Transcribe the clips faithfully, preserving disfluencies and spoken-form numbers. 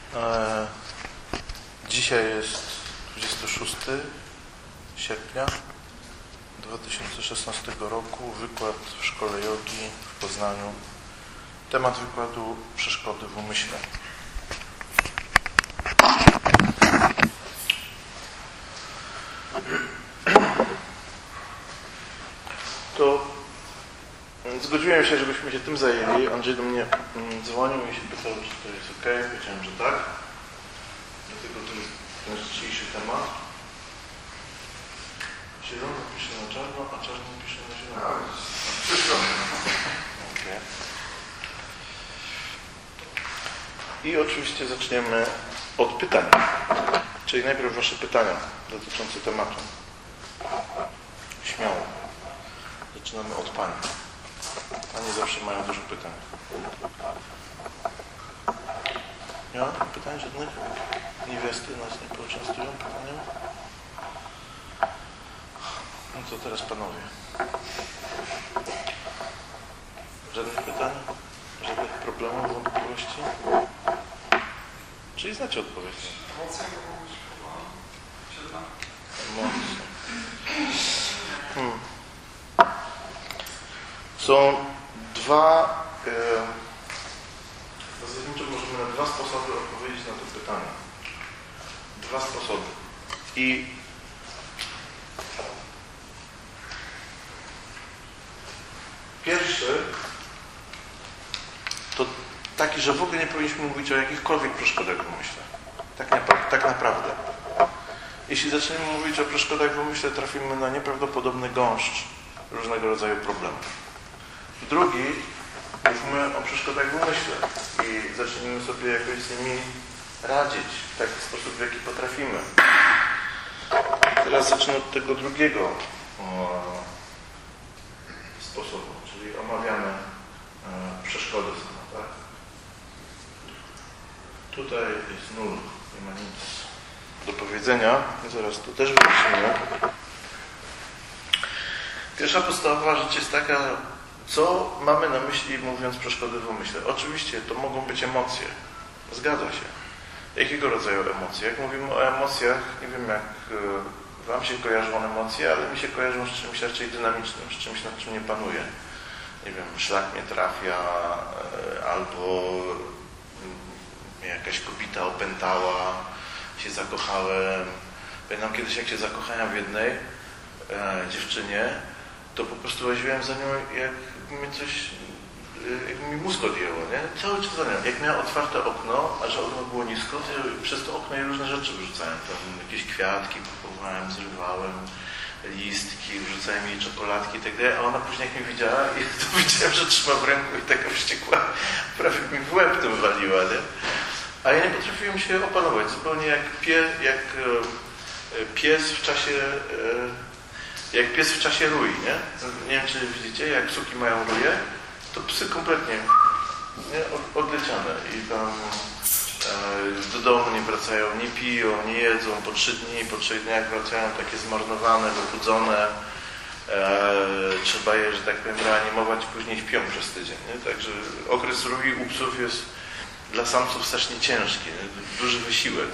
E, dzisiaj jest dwudziestego szóstego sierpnia dwa tysiące szesnastego roku. Wykład w Szkole Jogi w Poznaniu. Temat wykładu: przeszkody w umyśle. To zgodziłem się, żebyśmy się tym zajęli. Andrzej do mnie dzwonił i się pytał, czy to jest ok. Powiedziałem, że tak. Dlatego to jest ten dzisiejszy temat. Zielono pisze na czarno, a czarno pisze na zielono. Okay. I oczywiście zaczniemy od pytań. Czyli najpierw wasze pytania dotyczące tematu. Śmiało. Zaczynamy od pań. Panie zawsze mają dużo pytań. Nie ma pytań żadnych? Niewiasty nas nie poczęstują pytaniem? No to teraz panowie. Żadnych pytań? Żadnych problemów, wątpliwości? Czyli znacie odpowiedź? Emocje. Hmm. Są dwa... E, zasadniczo możemy na dwa sposoby odpowiedzieć na to pytanie. Dwa sposoby. I pierwszy to taki, że w ogóle nie powinniśmy mówić o jakichkolwiek przeszkodach w umyśle. Tak, nie, tak naprawdę. Jeśli zaczniemy mówić o przeszkodach w umyśle, trafimy na nieprawdopodobny gąszcz różnego rodzaju problemów. Drugi, mówmy o przeszkodach w umyśle i zacznijmy sobie jakoś z nimi radzić w taki sposób, w jaki potrafimy. Teraz zacznę od tego drugiego o, sposobu, czyli omawiamy e, przeszkody same, tak? Tutaj jest nul, nie ma nic do powiedzenia. Zaraz to też wyjaśnimy. Pierwsza podstawowa rzecz jest taka, co mamy na myśli, mówiąc przeszkody w umyśle. Oczywiście to mogą być emocje. Zgadza się. Jakiego rodzaju emocje? Jak mówimy o emocjach, nie wiem jak wam się kojarzą emocje, ale mi się kojarzą z czymś raczej dynamicznym, z czymś, nad czym nie panuję. Nie wiem, szlak mnie trafia, albo jakaś kobieta opętała, się zakochałem. Pamiętam kiedyś, jak się zakochałem w jednej e, dziewczynie, to po prostu łaziłem za nią, jak mi coś, jak mi mózg odjęło, nie? Cały czas za nią. Jak miała otwarte okno, a że okno było nisko, to przez to okno i różne rzeczy wrzucałem. Tam jakieś kwiatki kupowałem, zrywałem, listki, wrzucałem jej czekoladki i tak dalej, a ona później jak mnie widziała i to widziałem, że trzyma w ręku i taka wściekła, prawie mi w łeb tym waliła, nie? A ja nie potrafiłem się opanować, zupełnie jak, pie, jak pies w czasie jak pies w czasie rui, nie? Nie wiem, czy widzicie, jak suki mają ruje, to psy kompletnie nie? odleciane i tam e, do domu nie wracają, nie piją, nie jedzą, po trzy dni, po trzech dniach wracają takie zmarnowane, wychudzone. E, trzeba je, że tak powiem, reanimować, później śpią przez tydzień, nie? Także okres rui u psów jest dla samców strasznie ciężki, nie? Duży wysiłek.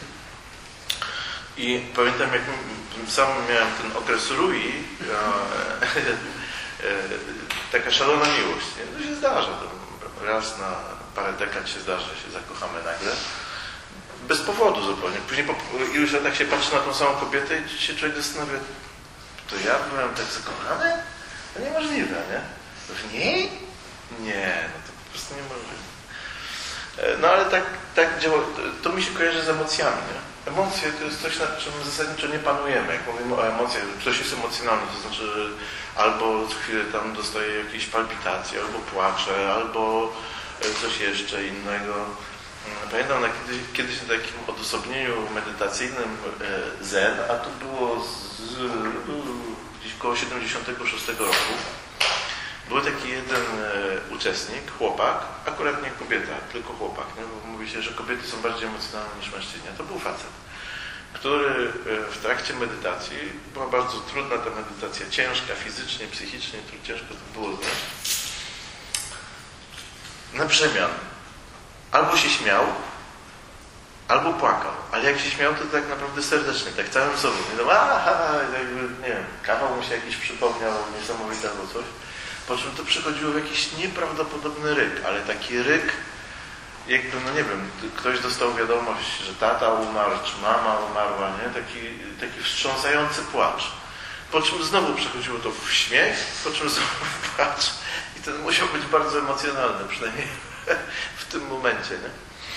I pamiętam, jak sam miałem ten okres rui, e, e, taka szalona miłość. Nie? To się zdarza. To raz na parę dekad się zdarza, się zakochamy nagle. Bez powodu zupełnie. Później po iluś latach się patrzy na tą samą kobietę i się człowiek zastanawia, to ja byłem tak zakochany? To niemożliwe, nie? W niej? Nie, no to po prostu niemożliwe. No ale tak, tak działa, to, to mi się kojarzy z emocjami, nie? Emocje to jest coś, nad czym zasadniczo nie panujemy. Jak mówimy o emocjach, ktoś jest emocjonalny, to znaczy, że albo co chwilę tam dostaje jakieś palpitacje, albo płacze, albo coś jeszcze innego. Pamiętam na kiedyś, kiedyś na takim odosobnieniu medytacyjnym Zen, a to było z, gdzieś koło siedemdziesiątego szóstego roku. Był taki jeden e, uczestnik, chłopak, akurat nie kobieta, tylko chłopak, nie? Bo mówi się, że kobiety są bardziej emocjonalne niż mężczyźni. To był facet, który e, w trakcie medytacji, była bardzo trudna ta medytacja, ciężka fizycznie, psychicznie, to ciężko to było znieść. Na przemian albo się śmiał, albo płakał, ale jak się śmiał, to tak naprawdę serdecznie, tak całym sobą. Nie, no, aha, jakby, nie wiem, kawał mu się jakiś przypomniał, niesamowity albo coś. Po czym to przechodziło w jakiś nieprawdopodobny ryk, ale taki ryk, jakby, no nie wiem, ktoś dostał wiadomość, że tata umarł, czy mama umarła, nie? Taki, taki wstrząsający płacz. Po czym znowu przechodziło to w śmiech, po czym znowu w płacz. I ten musiał być bardzo emocjonalny, przynajmniej w tym momencie, nie?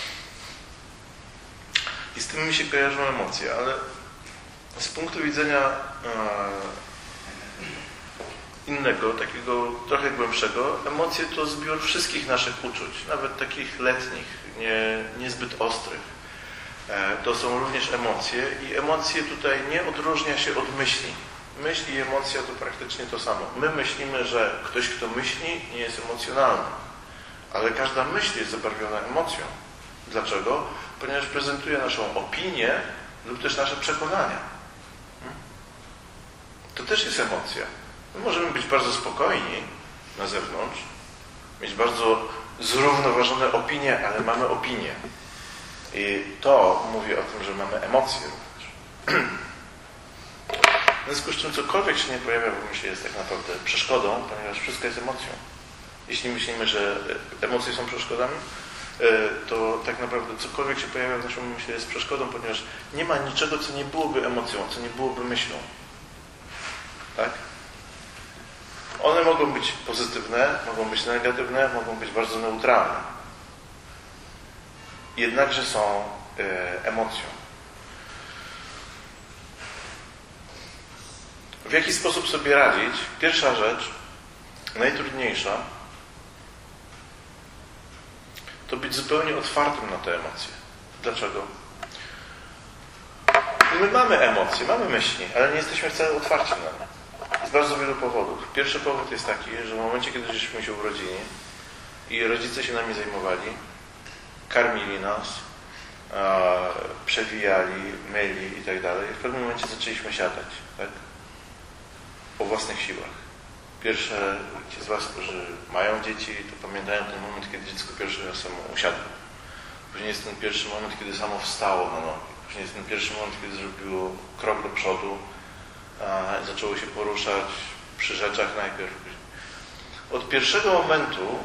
I z tym mi się kojarzą emocje, ale z punktu widzenia e, innego, takiego trochę głębszego, emocje to zbiór wszystkich naszych uczuć, nawet takich letnich, nie, niezbyt ostrych. E, to są również emocje i emocje tutaj nie odróżnia się od myśli. Myśl i emocja to praktycznie to samo. My myślimy, że ktoś, kto myśli, nie jest emocjonalny, ale każda myśl jest zabarwiona emocją. Dlaczego? Ponieważ prezentuje naszą opinię lub też nasze przekonania. To też jest emocja. My możemy być bardzo spokojni na zewnątrz, mieć bardzo zrównoważone opinie, ale mamy opinię. I to mówi o tym, że mamy emocje również. W związku z czym cokolwiek się nie pojawia w umyśle jest tak naprawdę przeszkodą, ponieważ wszystko jest emocją. Jeśli myślimy, że emocje są przeszkodami, to tak naprawdę cokolwiek się pojawia w naszym umyśle jest przeszkodą, ponieważ nie ma niczego, co nie byłoby emocją, co nie byłoby myślą. Tak? One mogą być pozytywne, mogą być negatywne, mogą być bardzo neutralne. Jednakże są e, emocją. W jaki sposób sobie radzić? Pierwsza rzecz, najtrudniejsza, to być zupełnie otwartym na te emocje. Dlaczego? My mamy emocje, mamy myśli, ale nie jesteśmy wcale otwarci na nie. Z bardzo wielu powodów. Pierwszy powód jest taki, że w momencie, kiedy żeśmy się urodzili i rodzice się nami zajmowali, karmili nas, e, przewijali, myli i tak dalej, w pewnym momencie zaczęliśmy siadać, tak? Po własnych siłach. Pierwsze ci z Was, którzy mają dzieci, to pamiętają ten moment, kiedy dziecko pierwszy raz samo usiadło. Później jest ten pierwszy moment, kiedy samo wstało na nogi. Później jest ten pierwszy moment, kiedy zrobiło krok do przodu, a zaczęło się poruszać przy rzeczach najpierw. Od pierwszego momentu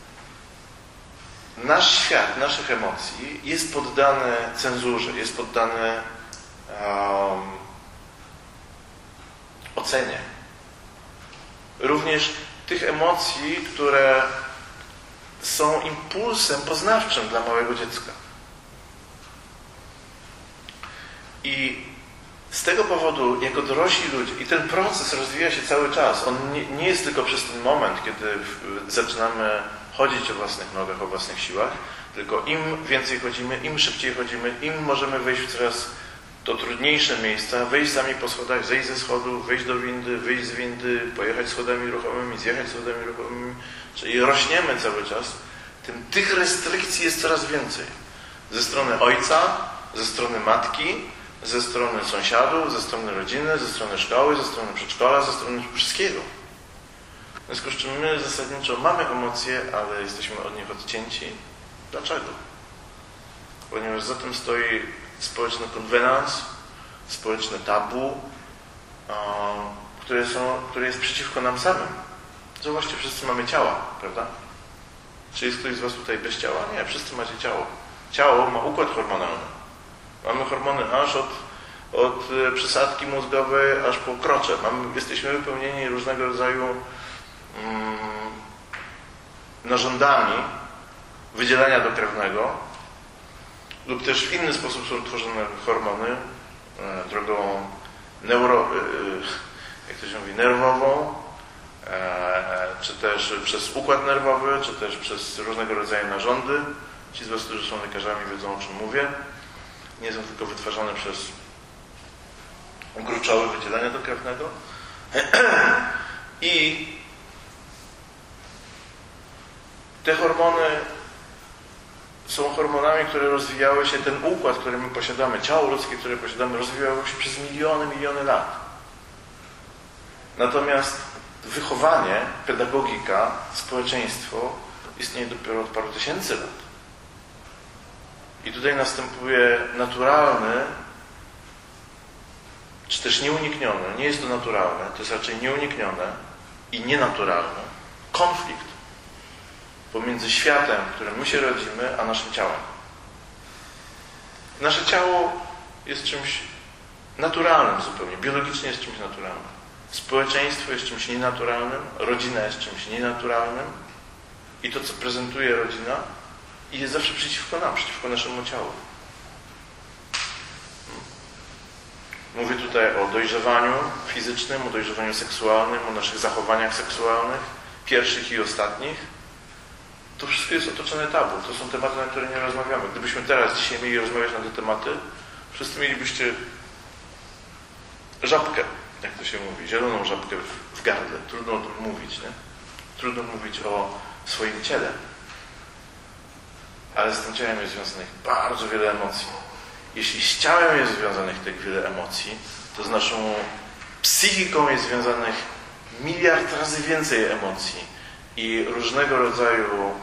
nasz świat, naszych emocji jest poddany cenzurze, jest poddany um, ocenie. Również tych emocji, które są impulsem poznawczym dla małego dziecka. I z tego powodu, jako dorośli ludzie, i ten proces rozwija się cały czas, on nie, nie jest tylko przez ten moment, kiedy w, zaczynamy chodzić o własnych nogach, o własnych siłach, tylko im więcej chodzimy, im szybciej chodzimy, im możemy wejść w coraz to trudniejsze miejsca, wejść sami po schodach, zejść ze schodu, wejść do windy, wyjść z windy, pojechać schodami ruchomymi, zjechać schodami ruchomymi, czyli rośniemy cały czas, tym tych restrykcji jest coraz więcej. Ze strony ojca, ze strony matki, ze strony sąsiadów, ze strony rodziny, ze strony szkoły, ze strony przedszkola, ze strony wszystkiego. W związku z czym my zasadniczo mamy emocje, ale jesteśmy od nich odcięci. Dlaczego? Ponieważ za tym stoi społeczny konwenans, społeczne tabu, które, są, które jest przeciwko nam samym. Zobaczcie, wszyscy mamy ciała, prawda? Czy jest ktoś z Was tutaj bez ciała? Nie, wszyscy macie ciało. Ciało ma układ hormonalny. Mamy hormony aż od, od przysadki mózgowej, aż po krocze. Mamy, jesteśmy wypełnieni różnego rodzaju mm, narządami wydzielania dokrewnego lub też w inny sposób są tworzone hormony e, drogą neuro, e, jak to się mówi, nerwową, e, czy też przez układ nerwowy, czy też przez różnego rodzaju narządy. Ci z Was, którzy są lekarzami, wiedzą, o czym mówię. Nie są tylko wytwarzane przez gruczoły wydzielania dokrewnego. I te hormony są hormonami, które rozwijały się, ten układ, który my posiadamy, ciało ludzkie, które posiadamy, rozwijało się przez miliony, miliony lat. Natomiast wychowanie, pedagogika, społeczeństwo istnieje dopiero od paru tysięcy lat. I tutaj następuje naturalny, czy też nieunikniony, nie jest to naturalne, to jest raczej nieuniknione i nienaturalny konflikt pomiędzy światem, w którym my się rodzimy, a naszym ciałem. Nasze ciało jest czymś naturalnym zupełnie, biologicznie jest czymś naturalnym. Społeczeństwo jest czymś nienaturalnym, rodzina jest czymś nienaturalnym i to, co prezentuje rodzina, jest zawsze przeciwko nam, przeciwko naszemu ciału. Mówię tutaj o dojrzewaniu fizycznym, o dojrzewaniu seksualnym, o naszych zachowaniach seksualnych, pierwszych i ostatnich. To wszystko jest otoczone tabu. To są tematy, na które nie rozmawiamy. Gdybyśmy teraz, dzisiaj mieli rozmawiać na te tematy, wszyscy mielibyście żabkę, jak to się mówi, zieloną żabkę w, w gardle. Trudno o tym mówić, nie? Trudno mówić o swoim ciele. Ale z tym ciałem jest związanych bardzo wiele emocji. Jeśli z ciałem jest związanych tak wiele emocji, to z naszą psychiką jest związanych miliard razy więcej emocji i różnego rodzaju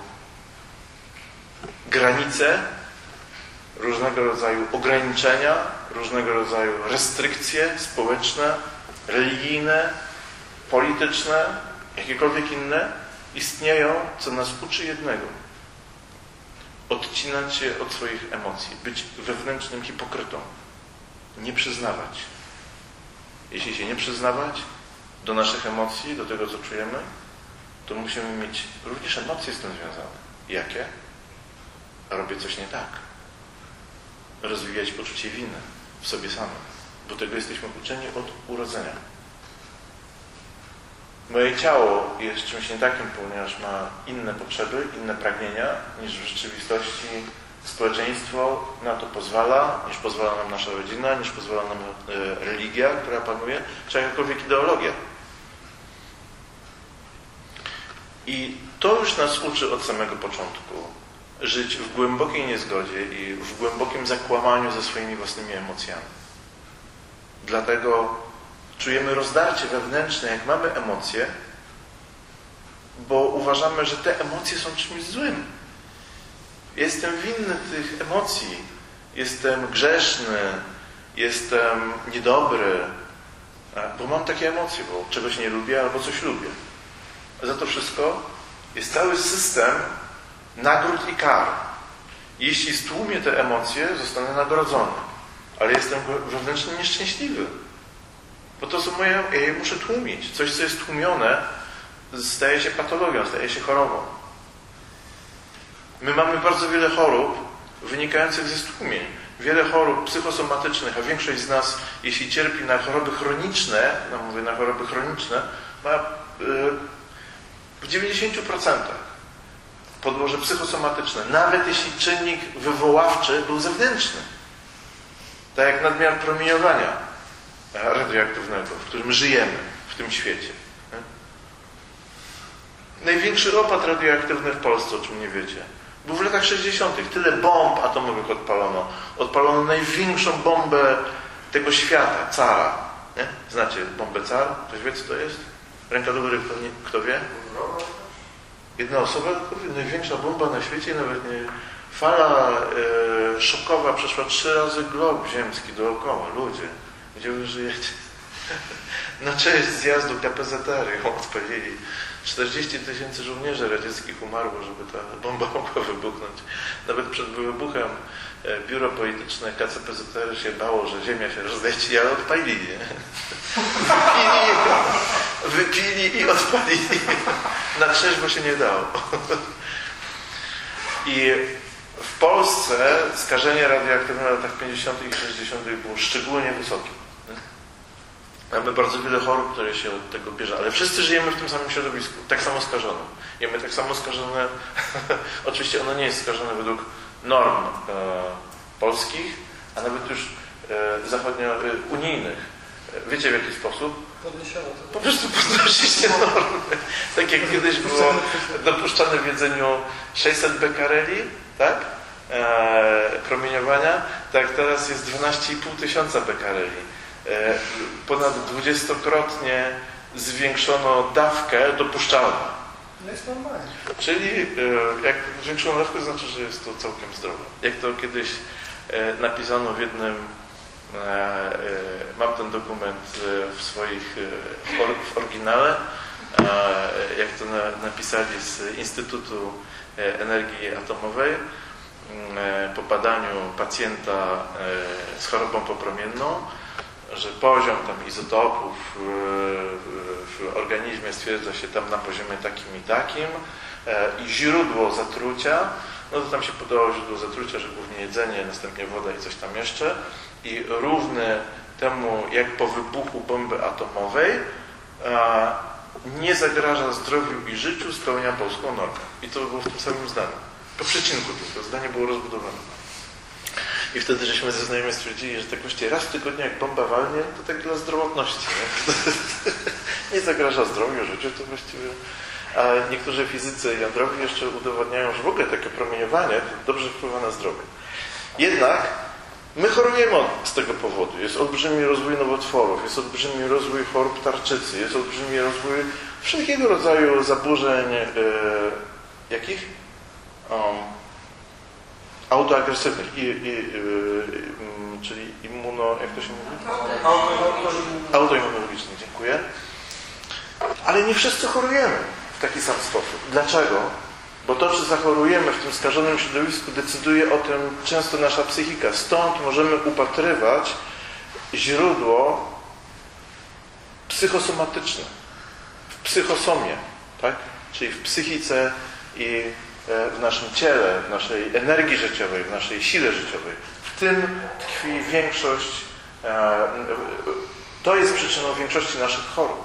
granice, różnego rodzaju ograniczenia, różnego rodzaju restrykcje społeczne, religijne, polityczne, jakiekolwiek inne istnieją, co nas uczy jednego. Odcinać się od swoich emocji, być wewnętrznym hipokrytą, nie przyznawać. Jeśli się nie przyznawać do naszych emocji, do tego, co czujemy, to musimy mieć również emocje z tym związane. Jakie? Robię coś nie tak. Rozwijać poczucie winy w sobie samym, bo tego jesteśmy uczeni od urodzenia. Moje ciało jest czymś nie takim, ponieważ ma inne potrzeby, inne pragnienia, niż w rzeczywistości społeczeństwo na to pozwala, niż pozwala nam nasza rodzina, niż pozwala nam e, religia, która panuje, czy jakakolwiek ideologia. I to już nas uczy od samego początku żyć w głębokiej niezgodzie i w głębokim zakłamaniu ze swoimi własnymi emocjami. Dlatego czujemy rozdarcie wewnętrzne, jak mamy emocje, bo uważamy, że te emocje są czymś złym. Jestem winny tych emocji. Jestem grzeszny, jestem niedobry, bo mam takie emocje, bo czegoś nie lubię albo coś lubię. A za to wszystko jest cały system nagród i kar. Jeśli stłumię te emocje, zostanę nagrodzony. Ale jestem wewnętrznie nieszczęśliwy. Bo to są moje, ja je muszę tłumić. Coś, co jest tłumione, staje się patologią, staje się chorobą. My mamy bardzo wiele chorób wynikających ze stłumień. Wiele chorób psychosomatycznych, a większość z nas, jeśli cierpi na choroby chroniczne, no mówię na choroby chroniczne, ma yy, w dziewięćdziesięciu procentach podłoże psychosomatyczne. Nawet jeśli czynnik wywoławczy był zewnętrzny. Tak jak nadmiar promieniowania radioaktywnego, w którym żyjemy w tym świecie. Największy opad radioaktywny w Polsce, o czym nie wiecie, był w latach sześćdziesiątych. Tyle bomb atomowych odpalono. Odpalono największą bombę tego świata, cara. Nie? Znacie bombę car? Ktoś wie, co to jest? Ręka do góry, kto, nie, kto wie? Jedna osoba, największa bomba na świecie, nawet nie... Fala e, szokowa przeszła trzy razy glob ziemski dookoła. Ludzie, gdzie wy żyjecie? Na cześć zjazdu K P Z R ją odpalili. czterdzieści tysięcy żołnierzy radzieckich umarło, żeby ta bomba mogła wybuchnąć. Nawet przed wybuchem e, biuro polityczne K C P Z R się bało, że ziemia się rozleci, ale odpalili. Nie? Wypili, wypili i odpalili. Na trzeźwo się nie dało. I w Polsce skażenie radioaktywne w latach pięćdziesiątych i sześćdziesiątych było szczególnie wysokie. Mamy bardzo wiele chorób, które się od tego bierze, ale wszyscy żyjemy w tym samym środowisku, tak samo skażone. Jemy tak samo skażone, oczywiście ono nie jest skażone według norm e, polskich, a nawet już e, zachodnio-unijnych. E, wiecie w jaki sposób? Po prostu podnosi się normy. Tak jak kiedyś było dopuszczane w jedzeniu sześćset bekareli, tak? E, promieniowania, tak teraz jest dwanaście i pół tysiąca bekareli. E, ponad dwudziestokrotnie zwiększono dawkę dopuszczalną. No jest normalnie. Czyli jak zwiększoną dawkę, znaczy, że jest to całkiem zdrowe. Jak to kiedyś napisano w jednym, mam ten dokument w swoich, w oryginale, jak to napisali z Instytutu Energii Atomowej, po badaniu pacjenta z chorobą popromienną, że poziom tam izotopów w organizmie stwierdza się tam na poziomie takim i takim i źródło zatrucia, no to tam się podało źródło zatrucia, że głównie jedzenie, następnie woda i coś tam jeszcze i równy temu jak po wybuchu bomby atomowej nie zagraża zdrowiu i życiu, spełnia polską normę. I to było w tym samym zdaniu. Po przecinku tylko, zdanie było rozbudowane. I wtedy żeśmy ze znajomymi stwierdzili, że tak właściwie raz w tygodniu jak bomba walnie, to tak dla zdrowotności. Nie, nie zagraża zdrowiu, życiu, to właściwie... A niektórzy fizycy jądrowi jeszcze udowadniają, że w ogóle takie promieniowanie dobrze wpływa na zdrowie. Jednak my chorujemy z tego powodu. Jest olbrzymi rozwój nowotworów, jest olbrzymi rozwój chorób tarczycy, jest olbrzymi rozwój wszelkiego rodzaju zaburzeń, yy, jakich? Um, autoagresywnych, i, i, yy, czyli immuno... jak to się mówi? Autoimmunologicznych, dziękuję. Ale nie wszyscy chorujemy w taki sam sposób. Dlaczego? Bo to, czy zachorujemy w tym skażonym środowisku, decyduje o tym często nasza psychika. Stąd możemy upatrywać źródło psychosomatyczne. W psychosomie, tak? Czyli w psychice i w naszym ciele, w naszej energii życiowej, w naszej sile życiowej. W tym tkwi większość, to jest przyczyną większości naszych chorób.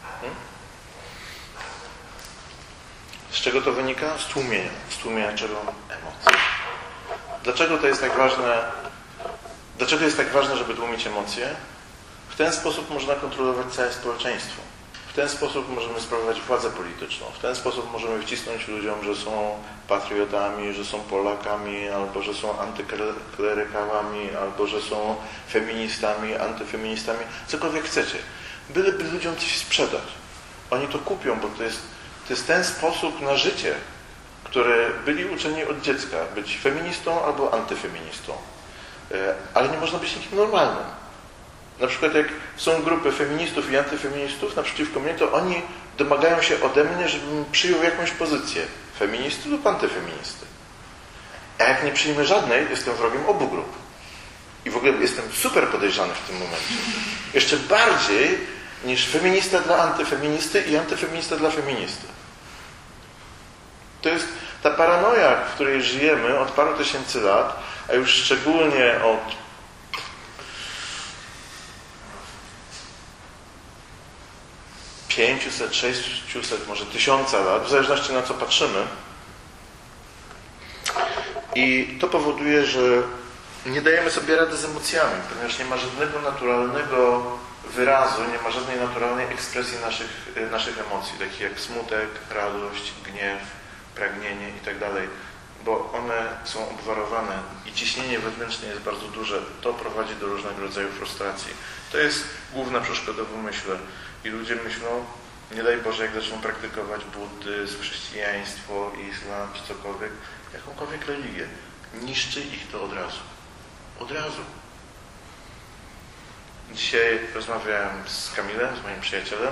Z czego to wynika? Z tłumienia. Z tłumienia czego? Emocji. Dlaczego to jest tak ważne? Dlaczego jest tak ważne, żeby tłumić emocje? W ten sposób można kontrolować całe społeczeństwo. W ten sposób możemy sprawować władzę polityczną. W ten sposób możemy wcisnąć ludziom, że są patriotami, że są Polakami, albo że są antyklerykałami, albo że są feministami, antyfeministami. Cokolwiek chcecie. Byleby ludziom coś sprzedać. Oni to kupią, bo to jest To jest ten sposób na życie, który byli uczeni od dziecka. Być feministą albo antyfeministą. Ale nie można być nikim normalnym. Na przykład jak są grupy feministów i antyfeministów naprzeciwko mnie, to oni domagają się ode mnie, żebym przyjął jakąś pozycję. Feministy lub antyfeministy. A jak nie przyjmę żadnej, jestem wrogiem obu grup. I w ogóle jestem super podejrzany w tym momencie. Jeszcze bardziej niż feminista dla antyfeministy i antyfeminista dla feministy. To jest ta paranoja, w której żyjemy od paru tysięcy lat, a już szczególnie od pięciuset, sześciuset, może tysiąca lat, w zależności na co patrzymy. I to powoduje, że nie dajemy sobie rady z emocjami, ponieważ nie ma żadnego naturalnego wyrazu, nie ma żadnej naturalnej ekspresji naszych, naszych emocji, takich jak smutek, radość, gniew, pragnienie i tak dalej, bo one są obwarowane i ciśnienie wewnętrzne jest bardzo duże. To prowadzi do różnego rodzaju frustracji. To jest główna przeszkoda w umyśle. I ludzie myślą, nie daj Boże, jak zaczną praktykować buddyzm, chrześcijaństwo, islam czy cokolwiek, jakąkolwiek religię, niszczy ich to od razu. Od razu. Dzisiaj rozmawiałem z Kamilem, z moim przyjacielem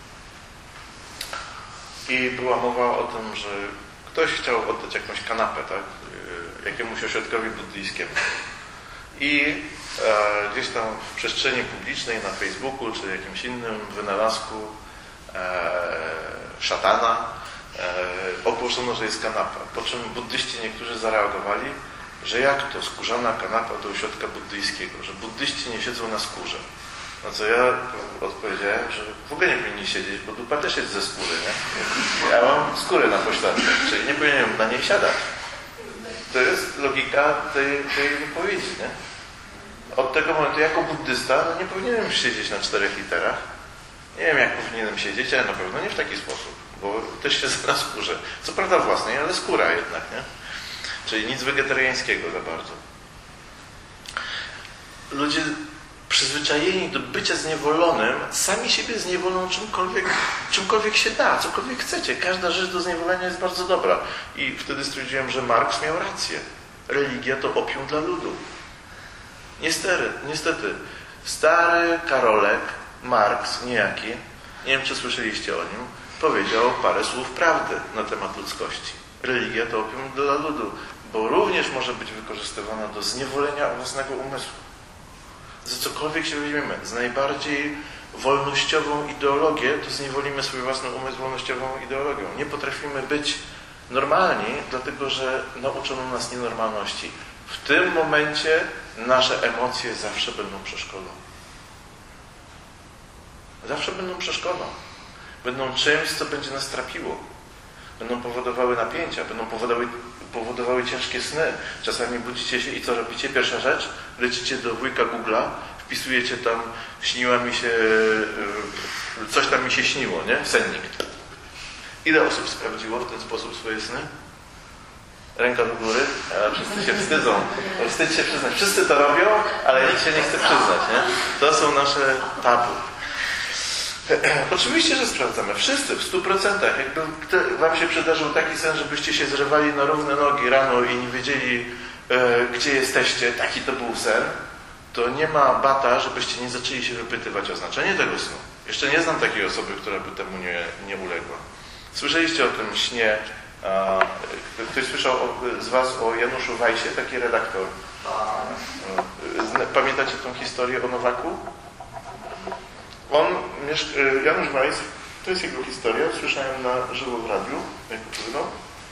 i była mowa o tym, że ktoś chciał oddać jakąś kanapę, tak, jakiemuś ośrodkowi buddyjskiemu. I e, gdzieś tam w przestrzeni publicznej, na Facebooku czy jakimś innym wynalazku e, szatana e, ogłoszono, że jest kanapa. Po czym buddyści niektórzy zareagowali, że jak to skórzana kanapa do ośrodka buddyjskiego, że buddyści nie siedzą na skórze. No co ja odpowiedziałem, że w ogóle nie powinni siedzieć, bo dupa też jest ze skóry, nie? Ja mam skórę na pośladkach, czyli nie powinienem na niej siadać. To jest logika tej, tej wypowiedzi, nie? Od tego momentu, jako buddysta, no nie powinienem siedzieć na czterech literach. Nie wiem, jak powinienem siedzieć, ale na pewno nie w taki sposób, bo też siedzę na skórze. Co prawda własnej, ale skóra jednak, nie? Czyli nic wegetariańskiego za bardzo. Ludzie przyzwyczajeni do bycia zniewolonym, sami siebie zniewolą czymkolwiek, czymkolwiek się da, cokolwiek chcecie. Każda rzecz do zniewolenia jest bardzo dobra. I wtedy stwierdziłem, że Marks miał rację. Religia to opium dla ludu. Niestety, niestety, stary Karolek, Marks niejaki, nie wiem czy słyszeliście o nim, powiedział parę słów prawdy na temat ludzkości. Religia to opium dla ludu, bo również może być wykorzystywana do zniewolenia własnego umysłu. Za cokolwiek się weźmiemy, z najbardziej wolnościową ideologię, to zniewolimy swój własny umysł wolnościową ideologią. Nie potrafimy być normalni, dlatego że nauczono nas nienormalności. W tym momencie nasze emocje zawsze będą przeszkodą. Zawsze będą przeszkodą. Będą czymś, co będzie nas trapiło. Będą powodowały napięcia, będą powodowały, powodowały ciężkie sny. Czasami budzicie się i co robicie? Pierwsza rzecz, lecicie do wujka Google'a, wpisujecie tam, śniła mi się, coś tam mi się śniło, nie? Sennik. Ile osób sprawdziło w ten sposób swoje sny? Ręka do góry, a wszyscy się wstydzą. Wstyd się przyznać. Wszyscy to robią, ale nikt się nie chce przyznać, nie? To są nasze tabu. Oczywiście, że sprawdzamy. Wszyscy, w stu procentach. Jakby wam się przydarzył taki sen, żebyście się zrywali na równe nogi rano i nie wiedzieli, e, gdzie jesteście, taki to był sen, to nie ma bata, żebyście nie zaczęli się wypytywać o znaczenie tego snu. Jeszcze nie znam takiej osoby, która by temu nie, nie uległa. Słyszeliście o tym śnie? A, ktoś słyszał o, z was o Januszu Wajsie, taki redaktor? Pamiętacie tą historię o Nowaku? On, Janusz Weiss, to jest jego historia, słyszałem na żywo w radiu, jak opowiadał.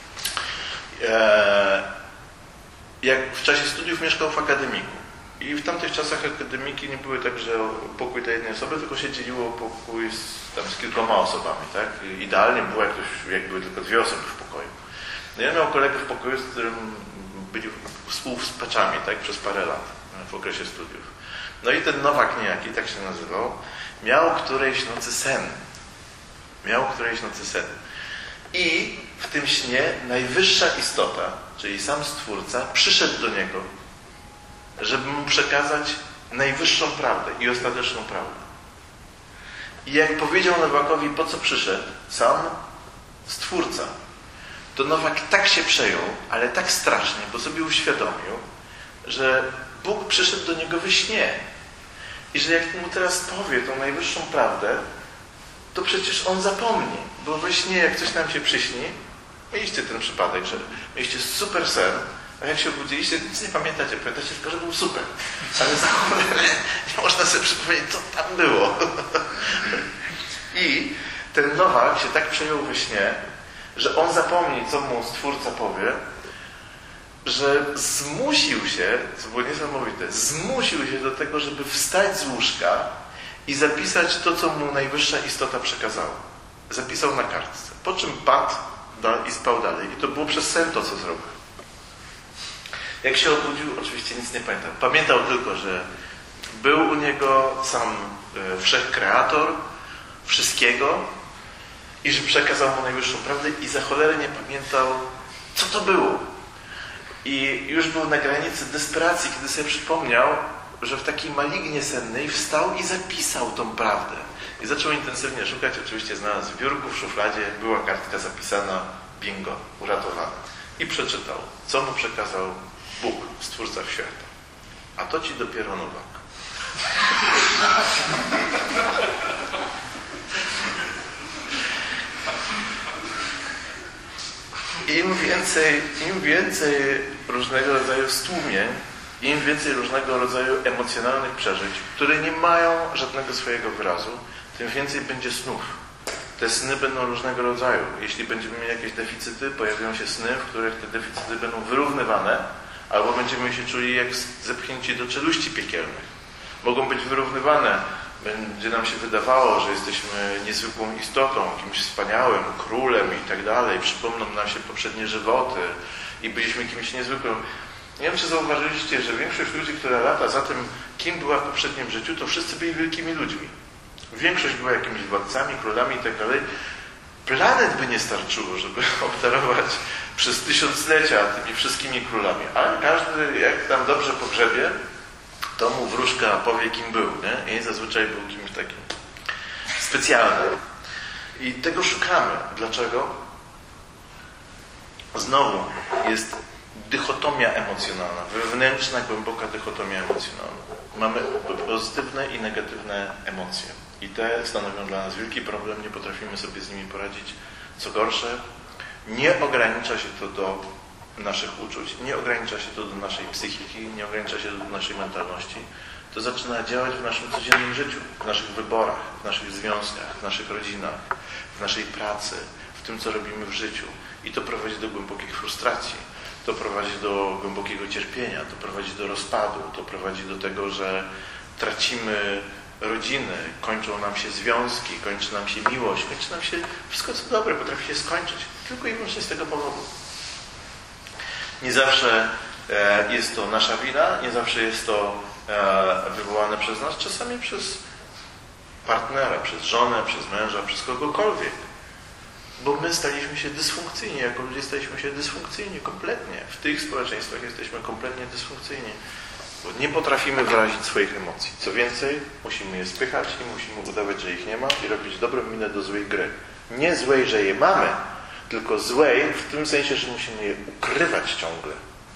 Jak w czasie studiów mieszkał w akademiku. I w tamtych czasach akademiki nie były tak, że pokój dla jednej osoby, tylko się dzieliło pokój z, tam, z kilkoma osobami. Tak? Idealnie było, jak, ktoś, jak były tylko dwie osoby w pokoju. No ja miał kolegę w pokoju, z którym byli współspaczami tak? Przez parę lat w okresie studiów. No i ten Nowak niejaki, tak się nazywał, miał którejś nocy sen. Miał którejś nocy sen. I w tym śnie najwyższa istota, czyli sam Stwórca, przyszedł do niego, żeby mu przekazać najwyższą prawdę i ostateczną prawdę. I jak powiedział Nowakowi, po co przyszedł sam Stwórca, to Nowak tak się przejął, ale tak strasznie, bo sobie uświadomił, że Bóg przyszedł do niego we śnie. I że jak mu teraz powie tą najwyższą prawdę, to przecież on zapomni. Bo we śnie, jak coś nam się przyśni, mieliście ten przypadek, że mieliście super sen, a jak się obudziliście, nic nie pamiętacie. Pamiętacie tylko, że był super. Ale za cholerę nie można sobie przypomnieć, co tam było. I ten Nowak się tak przejął we śnie, że on zapomni, co mu Stwórca powie, że zmusił się, co było niesamowite, zmusił się do tego, żeby wstać z łóżka i zapisać to, co mu najwyższa istota przekazała. Zapisał na kartce. Po czym padł i spał dalej. I to było przez sen to, co zrobił. Jak się obudził, oczywiście nic nie pamiętał. Pamiętał tylko, że był u niego sam e, wszechkreator wszystkiego i że przekazał mu najwyższą prawdę i za cholerę nie pamiętał, co to było. I już był na granicy desperacji, kiedy sobie przypomniał, że w takiej malignie sennej wstał i zapisał tą prawdę. I zaczął intensywnie szukać, oczywiście znalazł w biurku, w szufladzie, była kartka zapisana, bingo, uratowana. I przeczytał, co mu przekazał Bóg, Stwórca świata. A to ci dopiero Nowak. Im więcej, im więcej różnego rodzaju stłumień, im więcej różnego rodzaju emocjonalnych przeżyć, które nie mają żadnego swojego wyrazu, tym więcej będzie snów. Te sny będą różnego rodzaju. Jeśli będziemy mieli jakieś deficyty, pojawią się sny, w których te deficyty będą wyrównywane, albo będziemy się czuli jak zepchnięci do czeluści piekielnych. Mogą być wyrównywane. Będzie nam się wydawało, że jesteśmy niezwykłą istotą, kimś wspaniałym, królem i tak dalej. Przypomną nam się poprzednie żywoty i byliśmy kimś niezwykłym. Nie wiem, czy zauważyliście, że większość ludzi, która lata za tym, kim była w poprzednim życiu, to wszyscy byli wielkimi ludźmi. Większość była jakimiś władcami, królami i tak dalej. Planet by nie starczyło, żeby obdarować przez tysiąclecia tymi wszystkimi królami. Ale każdy, jak tam dobrze pogrzebie, to mu wróżka powie, kim był, nie? I zazwyczaj był kimś takim specjalnym. I tego szukamy. Dlaczego? Znowu jest dychotomia emocjonalna, wewnętrzna, głęboka dychotomia emocjonalna. Mamy pozytywne i negatywne emocje. I te stanowią dla nas wielki problem, nie potrafimy sobie z nimi poradzić. Co gorsze, nie ogranicza się to do naszych uczuć, nie ogranicza się to do naszej psychiki, nie ogranicza się to do naszej mentalności. To zaczyna działać w naszym codziennym życiu, w naszych wyborach, w naszych związkach, w naszych rodzinach, w naszej pracy, w tym, co robimy w życiu. I to prowadzi do głębokich frustracji, to prowadzi do głębokiego cierpienia, to prowadzi do rozpadu, to prowadzi do tego, że tracimy rodziny, kończą nam się związki, kończy nam się miłość, kończy nam się wszystko, co dobre, potrafi się skończyć. Tylko i wyłącznie z tego powodu. Nie zawsze jest to nasza wina, nie zawsze jest to wywołane przez nas, czasami przez partnera, przez żonę, przez męża, przez kogokolwiek. Bo my staliśmy się dysfunkcyjni, jako ludzie staliśmy się dysfunkcyjni kompletnie. W tych społeczeństwach jesteśmy kompletnie dysfunkcyjni. Bo nie potrafimy wyrazić swoich emocji. Co więcej, musimy je spychać i musimy udawać, że ich nie ma i robić dobrą minę do złej gry. Nie złej, że je mamy, tylko złej w tym sensie, że musimy je ukrywać ciągle.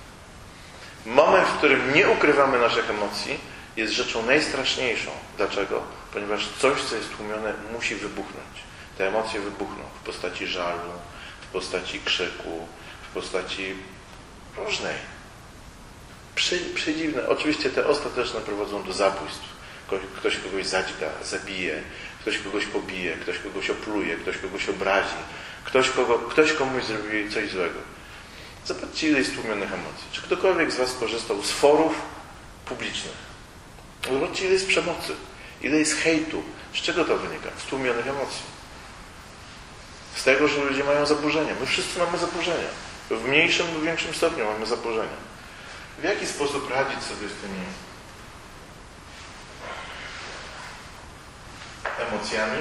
Moment, w którym nie ukrywamy naszych emocji, jest rzeczą najstraszniejszą. Dlaczego? Ponieważ coś, co jest tłumione, musi wybuchnąć. Te emocje wybuchną w postaci żalu, w postaci krzyku, w postaci różnej. Przy, przedziwne. Oczywiście te ostateczne prowadzą do zabójstw. Ktoś kogoś zadźga, zabije, ktoś kogoś pobije, ktoś kogoś opluje, ktoś kogoś obrazi, ktoś, kogo, ktoś komuś zrobi coś złego. Zobaczcie, ile jest tłumionych emocji. Czy ktokolwiek z Was korzystał z forów publicznych? Zobaczcie, ile jest przemocy, ile jest hejtu. Z czego to wynika? Z tłumionych emocji. Z tego, że ludzie mają zaburzenia. My wszyscy mamy zaburzenia. W mniejszym lub większym stopniu mamy zaburzenia. W jaki sposób radzić sobie z tymi emocjami,